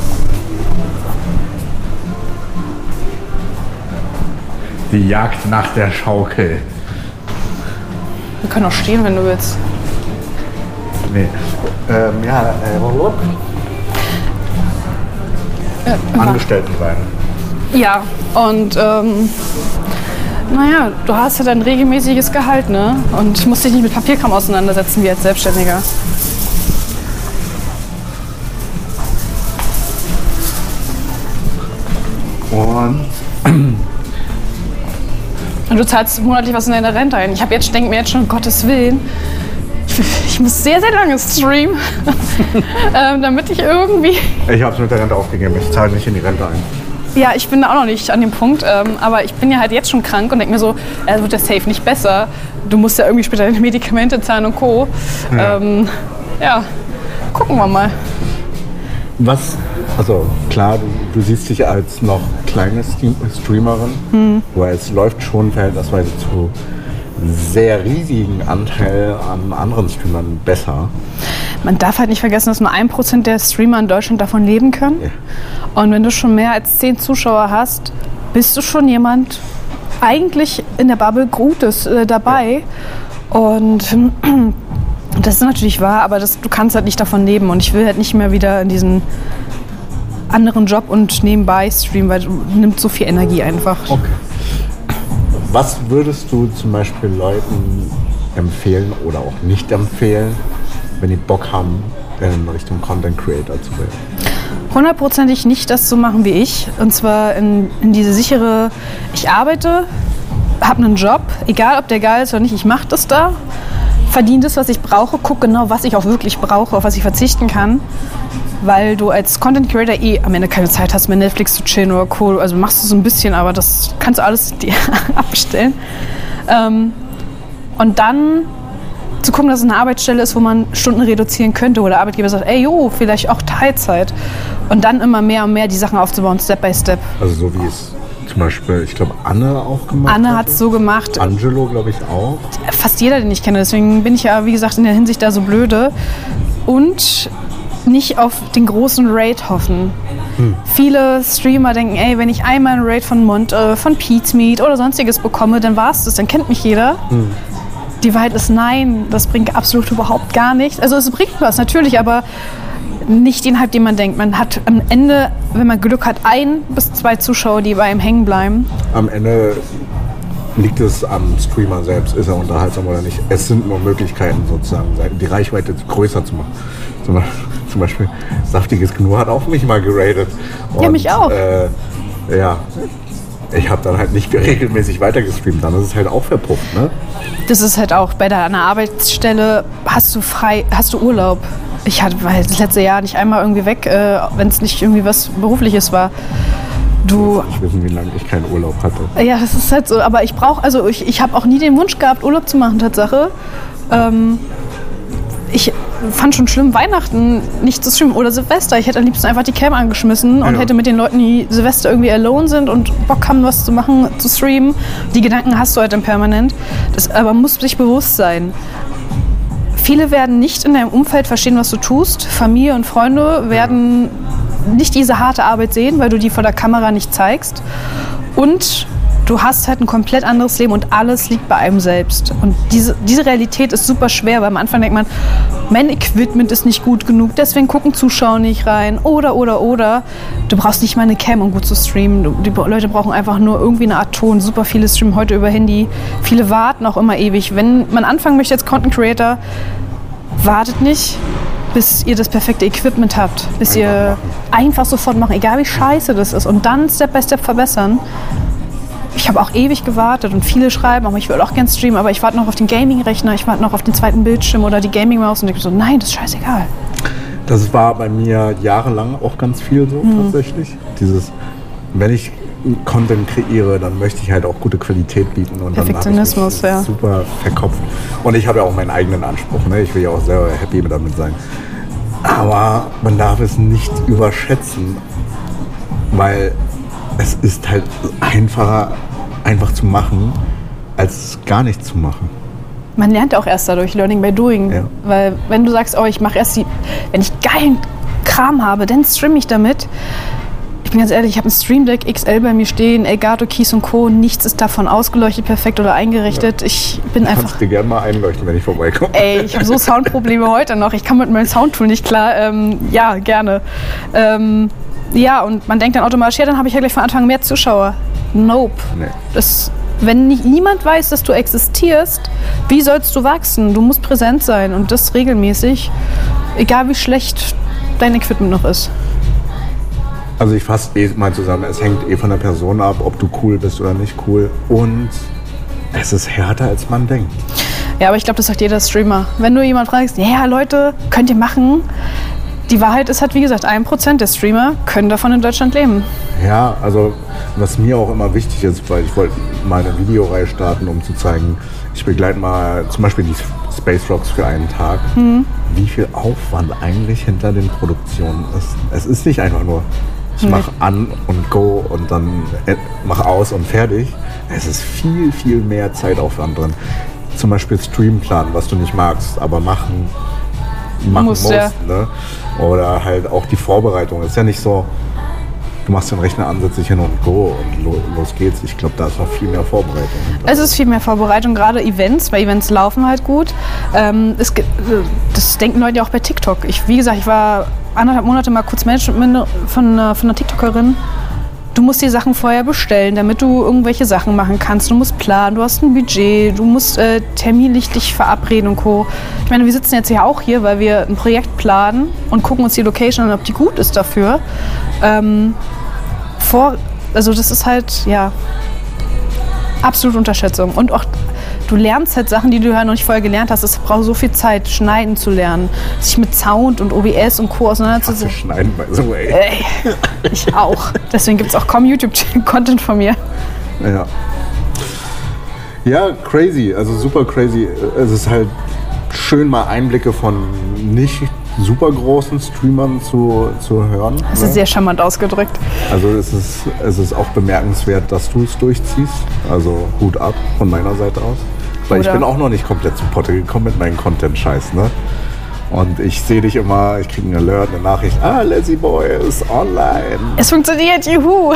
Die Jagd nach der Schaukel. Wir können auch stehen, wenn du willst. Nee. Ähm, ja, äh, Angestellten sein. Ja, und ähm, naja, du hast ja dein regelmäßiges Gehalt, ne? Und musst dich nicht mit Papierkram auseinandersetzen wie als Selbstständiger. Und Und du zahlst monatlich was in deine Rente ein. Ich habe jetzt, denke mir jetzt schon, um Gottes Willen, ich, ich muss sehr, sehr lange streamen, ähm, damit ich irgendwie... Ich habe es mit der Rente aufgegeben, ich zahle nicht in die Rente ein. Ja, ich bin da auch noch nicht an dem Punkt, ähm, aber ich bin ja halt jetzt schon krank und denke mir so, es wird ja safe nicht besser. Du musst ja irgendwie später deine Medikamente zahlen und Co. Ja, ähm, ja. Gucken wir mal. Was, also klar, du, du siehst dich als noch kleine Streamerin, hm. aber es läuft schon verhältnisweise zu sehr riesigen Anteil an anderen Streamern besser. Man darf halt nicht vergessen, dass nur ein Prozent der Streamer in Deutschland davon leben können. Ja. Und wenn du schon mehr als zehn Zuschauer hast, bist du schon jemand eigentlich in der Bubble Gutes äh, dabei. Ja. Und das ist natürlich wahr, aber das, du kannst halt nicht davon leben. Und ich will halt nicht mehr wieder in diesen anderen Job und nebenbei streamen, weil du nimmt so viel Energie einfach. Okay. Was würdest du zum Beispiel Leuten empfehlen oder auch nicht empfehlen, wenn die Bock haben, in Richtung Content Creator zu werden? Hundertprozentig nicht das zu machen wie ich. Und zwar in, in diese sichere, ich arbeite habe einen Job, egal ob der geil ist oder nicht, ich mache das da, verdiene das, was ich brauche, gucke genau, was ich auch wirklich brauche, auf was ich verzichten kann. Weil du als Content Creator eh am Ende keine Zeit hast, mit Netflix zu chillen oder Co. Also machst du so ein bisschen, aber das kannst du alles dir abstellen. Ähm, und dann zu gucken, dass es eine Arbeitsstelle ist, wo man Stunden reduzieren könnte, wo der Arbeitgeber sagt, ey, jo, vielleicht auch Teilzeit. Und dann immer mehr und mehr die Sachen aufzubauen, Step by Step. Also so wie es zum Beispiel, ich glaube, Anne auch gemacht Anne hat es so gemacht. Angelo, glaube ich, auch. Fast jeder, den ich kenne. Deswegen bin ich ja, wie gesagt, in der Hinsicht da so blöde. Und nicht auf den großen Raid hoffen. Hm. Viele Streamer denken, ey, wenn ich einmal einen Raid von Mond, äh, von Pete's Meat oder sonstiges bekomme, dann war's das, dann kennt mich jeder. Hm. Die Wahrheit ist nein, das bringt absolut überhaupt gar nichts. Also es bringt was, natürlich, aber nicht den Hype, den man denkt. Man hat am Ende, wenn man Glück hat, ein bis zwei Zuschauer, die bei einem hängen bleiben. Am Ende liegt es am Streamer selbst, ist er unterhaltsam oder nicht. Es sind nur Möglichkeiten sozusagen, die Reichweite größer zu machen. Zum Beispiel, zum Beispiel Saftiges Gnu hat auch mich mal geradet. Und, ja, mich auch. Äh, ja, ich habe dann halt nicht regelmäßig weitergestreamt, dann ist es halt auch verpufft, ne? Das ist halt auch bei deiner Arbeitsstelle, hast du frei, hast du Urlaub. Ich hatte war das letzte Jahr nicht einmal irgendwie weg, äh, wenn es nicht irgendwie was Berufliches war. Du, ich weiß nicht, wie lange ich keinen Urlaub hatte. Ja, das ist halt so. Aber ich brauche, also ich, ich habe auch nie den Wunsch gehabt, Urlaub zu machen, Tatsache. Ähm, ich fand schon schlimm, Weihnachten nicht zu streamen oder Silvester. Ich hätte am liebsten einfach die Cam angeschmissen und ja. hätte mit den Leuten, die Silvester irgendwie alone sind und Bock haben, was zu machen, zu streamen. Die Gedanken hast du halt dann permanent. Das aber muss sich bewusst sein. Viele werden nicht in deinem Umfeld verstehen, was du tust. Familie und Freunde werden nicht diese harte Arbeit sehen, weil du die vor der Kamera nicht zeigst. Und du hast halt ein komplett anderes Leben und alles liegt bei einem selbst. Und diese, diese Realität ist super schwer, weil am Anfang denkt man, mein Equipment ist nicht gut genug, deswegen gucken Zuschauer nicht rein. Oder, oder, oder. Du brauchst nicht mal eine Cam, um gut zu streamen. Du, die Leute brauchen einfach nur irgendwie eine Art Ton. Super viele streamen heute über Handy. Viele warten auch immer ewig. Wenn man anfangen möchte als Content Creator, wartet nicht, bis ihr das perfekte Equipment habt. Bis einfach ihr machen. einfach sofort machen, egal wie scheiße das ist. Und dann Step by Step verbessern. Ich habe auch ewig gewartet und viele schreiben, aber ich will auch gerne streamen, aber ich warte noch auf den Gaming-Rechner, ich warte noch auf den zweiten Bildschirm oder die Gaming-Maus und ich so, nein, das ist scheißegal. Das war bei mir jahrelang auch ganz viel so mhm. tatsächlich. Dieses, wenn ich Content kreiere, dann möchte ich halt auch gute Qualität bieten und Perfektionismus, dann ja. super verkopft. Und ich habe ja auch meinen eigenen Anspruch, ne? Ich will ja auch sehr happy damit sein. Aber man darf es nicht überschätzen, weil es ist halt einfacher, einfach zu machen, als gar nicht zu machen. Man lernt auch erst dadurch, Learning by Doing. Ja. Weil wenn du sagst, oh, ich mache erst die, wenn ich geilen Kram habe, dann streame ich damit. Ich bin ganz ehrlich, ich habe ein Stream Deck X L bei mir stehen, Elgato, Keys und Co. Nichts ist davon ausgeleuchtet, perfekt oder eingerichtet. Ja. Ich bin du einfach... Kannst dir gerne mal einleuchten, wenn ich vorbeikomme. Ey, ich habe so Soundprobleme heute noch. Ich komme mit meinem Soundtool nicht klar. Ähm, ja, gerne. Ähm, ja, und man denkt dann automatisch, ja, dann habe ich ja gleich von Anfang an mehr Zuschauer. Nope. Nee. Das, wenn nicht, niemand weiß, dass du existierst, wie sollst du wachsen? Du musst präsent sein und das regelmäßig, egal wie schlecht dein Equipment noch ist. Also ich fasse eh mal zusammen, es hängt eh von der Person ab, ob du cool bist oder nicht cool. Und es ist härter, als man denkt. Ja, aber ich glaube, das sagt jeder Streamer. Wenn du jemand fragst, ja Leute, könnt ihr machen? Die Wahrheit ist halt, wie gesagt, ein Prozent der Streamer können davon in Deutschland leben. Ja, also was mir auch immer wichtig ist, weil ich wollte mal eine Videoreihe starten, um zu zeigen, ich begleite mal zum Beispiel die Space Vlogs für einen Tag, mhm. wie viel Aufwand eigentlich hinter den Produktionen ist. Es ist nicht einfach nur, ich mhm. mache an und go und dann mach aus und fertig. Es ist viel, viel mehr Zeitaufwand drin. Zum Beispiel Streamplan, was du nicht magst, aber machen, machen musst. musst ja. Ne? Oder halt auch die Vorbereitung. Es ist ja nicht so, du machst den Rechner an, setzt dich hin und go und lo, los geht's. Ich glaube, da ist noch viel mehr Vorbereitung. Es ist viel mehr Vorbereitung, gerade Events, weil Events laufen halt gut. Ähm, es, das denken Leute ja auch bei TikTok. Ich, wie gesagt, ich war anderthalb Monate mal kurz Management von, von einer TikTokerin. Du musst die Sachen vorher bestellen, damit du irgendwelche Sachen machen kannst. Du musst planen, du hast ein Budget, du musst äh, terminlich dich verabreden und Co. Ich meine, wir sitzen jetzt ja auch hier, weil wir ein Projekt planen und gucken uns die Location an, ob die gut ist dafür. Ähm, vor, also das ist halt, ja, Absolute Unterschätzung. Und auch, du lernst halt Sachen, die du ja noch nicht vorher gelernt hast. Es braucht so viel Zeit, Schneiden zu lernen. Sich mit Sound und O B S und Co. auseinanderzusetzen. Schneiden, by the way. Ey, ich auch. Deswegen gibt es auch kaum YouTube-Content von mir. Ja. Ja, crazy. Also super crazy. Es ist halt schön, mal Einblicke von nicht super großen Streamern zu, zu hören. Das ne? ist sehr charmant ausgedrückt. Also es ist, es ist auch bemerkenswert, dass du es durchziehst. Also Hut ab von meiner Seite aus. Weil Oder? ich bin auch noch nicht komplett zu Potte gekommen mit meinem Content-Scheiß, ne? Und ich sehe dich immer, ich kriege einen Alert, eine Nachricht, ah, Lazy Boy ist online. Es funktioniert, juhu!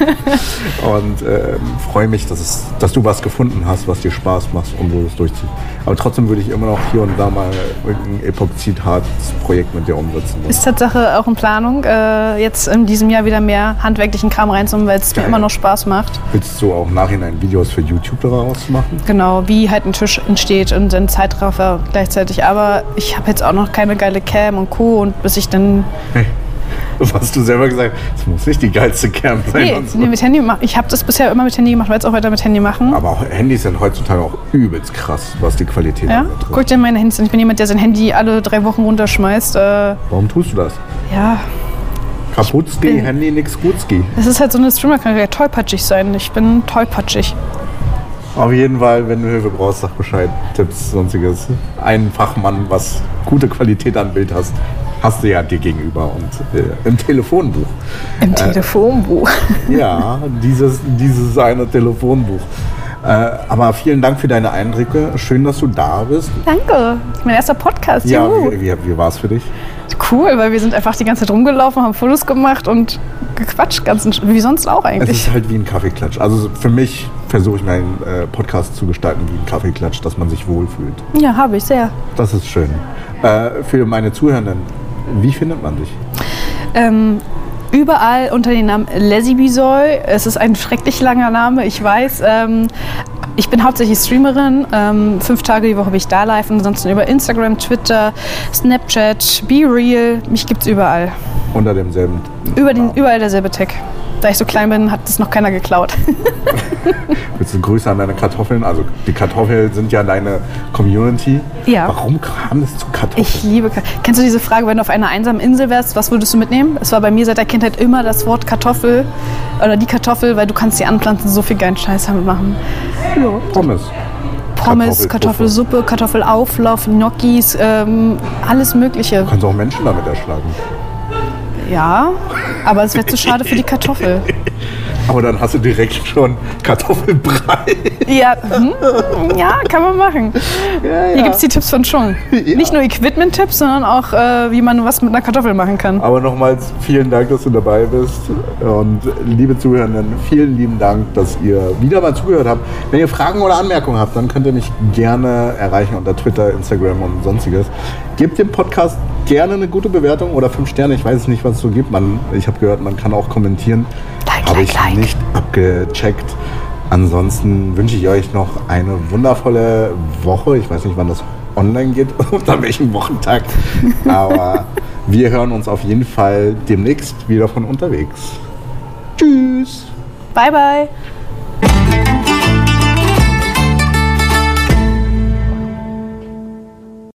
Und ähm, freue mich, dass, es, dass du was gefunden hast, was dir Spaß macht und wo du es durchziehst. Aber trotzdem würde ich immer noch hier und da mal irgendein Epoxid-Harz-Projekt mit dir umsetzen wollen. Ist Tatsache auch in Planung, äh, jetzt in diesem Jahr wieder mehr handwerklichen Kram reinzunehmen, weil es mir Geil. immer noch Spaß macht. Willst du auch im Nachhinein Videos für YouTube daraus machen? Genau, wie halt ein Tisch entsteht und ein Zeitraffer gleichzeitig. Aber ich habe jetzt auch noch keine geile Cam und Co. Und bis ich dann... Hey, das hast du selber gesagt, das muss nicht die geilste Cam sein. Nee, und so. nee, mit Handy machen. Ich habe das bisher immer mit Handy gemacht, werde es auch weiter mit Handy machen. Aber auch Handys sind heutzutage auch übelst krass, was die Qualität Ja? anbetrifft. Guck dir meine Handys an. Ich bin jemand, der sein Handy alle drei Wochen runterschmeißt. Äh, Warum tust du das? ja, Kaputski, bin- Handy, nix Gutski. es ist halt so eine Streamer-Krankheit, tollpatschig sein. Ich bin tollpatschig. Auf jeden Fall, wenn du Hilfe brauchst, sag Bescheid. Tipps, sonstiges. Ein Fachmann, was gute Qualität an Bild hast, hast du ja dir gegenüber und äh, im Telefonbuch. Im Telefonbuch. Ja, dieses, dieses eine Telefonbuch. Äh, aber vielen Dank für deine Eindrücke. Schön, dass du da bist. Danke. Mein erster Podcast. Ja, Juhu. wie, wie, wie war es für dich? Cool, weil wir sind einfach die ganze Zeit rumgelaufen, haben Fotos gemacht und gequatscht, ganz wie sonst auch Es eigentlich. ist halt wie ein Kaffeeklatsch. Also für mich versuche ich meinen äh, Podcast zu gestalten wie ein Kaffeeklatsch, dass man sich wohlfühlt. Ja, habe ich sehr. Das ist schön. Äh, für meine Zuhörenden, wie findet man dich? Ähm, überall unter dem Namen Lazy Bisoy. Es ist ein schrecklich langer Name, ich weiß. Ähm, ich bin hauptsächlich Streamerin. Ähm, fünf Tage die Woche bin ich da live. Und ansonsten über Instagram, Twitter, Snapchat, BeReal. Mich gibt's überall. Unter demselben. Über den, überall derselbe Tag. Da ich so klein bin, hat das noch keiner geklaut. Willst du Grüße an deine Kartoffeln? Also die Kartoffeln sind ja deine Community. Ja. Warum kam es zu Kartoffeln? Ich liebe Kartoffeln. Kennst du diese Frage, wenn du auf einer einsamen Insel wärst, was würdest du mitnehmen? Es war bei mir seit der Kindheit immer das Wort Kartoffel oder die Kartoffel, weil du kannst sie anpflanzen, so viel geilen Scheiß damit machen. Ja. Pommes. Pommes, Kartoffelpuffer. Kartoffelsuppe, Kartoffelauflauf, Gnocchis, ähm, alles Mögliche. Du kannst auch Menschen damit erschlagen. Ja, aber es wäre zu schade für die Kartoffel. Aber dann hast du direkt schon Kartoffelbrei. Ja, hm? Ja, kann man machen. Hier gibt es die Tipps von Chung. Ja. Nicht nur Equipment-Tipps, sondern auch, äh, wie man was mit einer Kartoffel machen kann. Aber nochmals vielen Dank, dass du dabei bist. Und liebe Zuhörenden, vielen lieben Dank, dass ihr wieder mal zugehört habt. Wenn ihr Fragen oder Anmerkungen habt, dann könnt ihr mich gerne erreichen unter Twitter, Instagram und sonstiges. Gebt dem Podcast gerne eine gute Bewertung oder fünf Sterne. Ich weiß es nicht, was es so gibt. Man, ich habe gehört, man kann auch kommentieren. Like, Habe like, ich like. nicht abgecheckt. Ansonsten wünsche ich euch noch eine wundervolle Woche. Ich weiß nicht, wann das online geht, unter welchem Wochentag. Aber wir hören uns auf jeden Fall demnächst wieder von unterwegs. Tschüss. Bye, bye.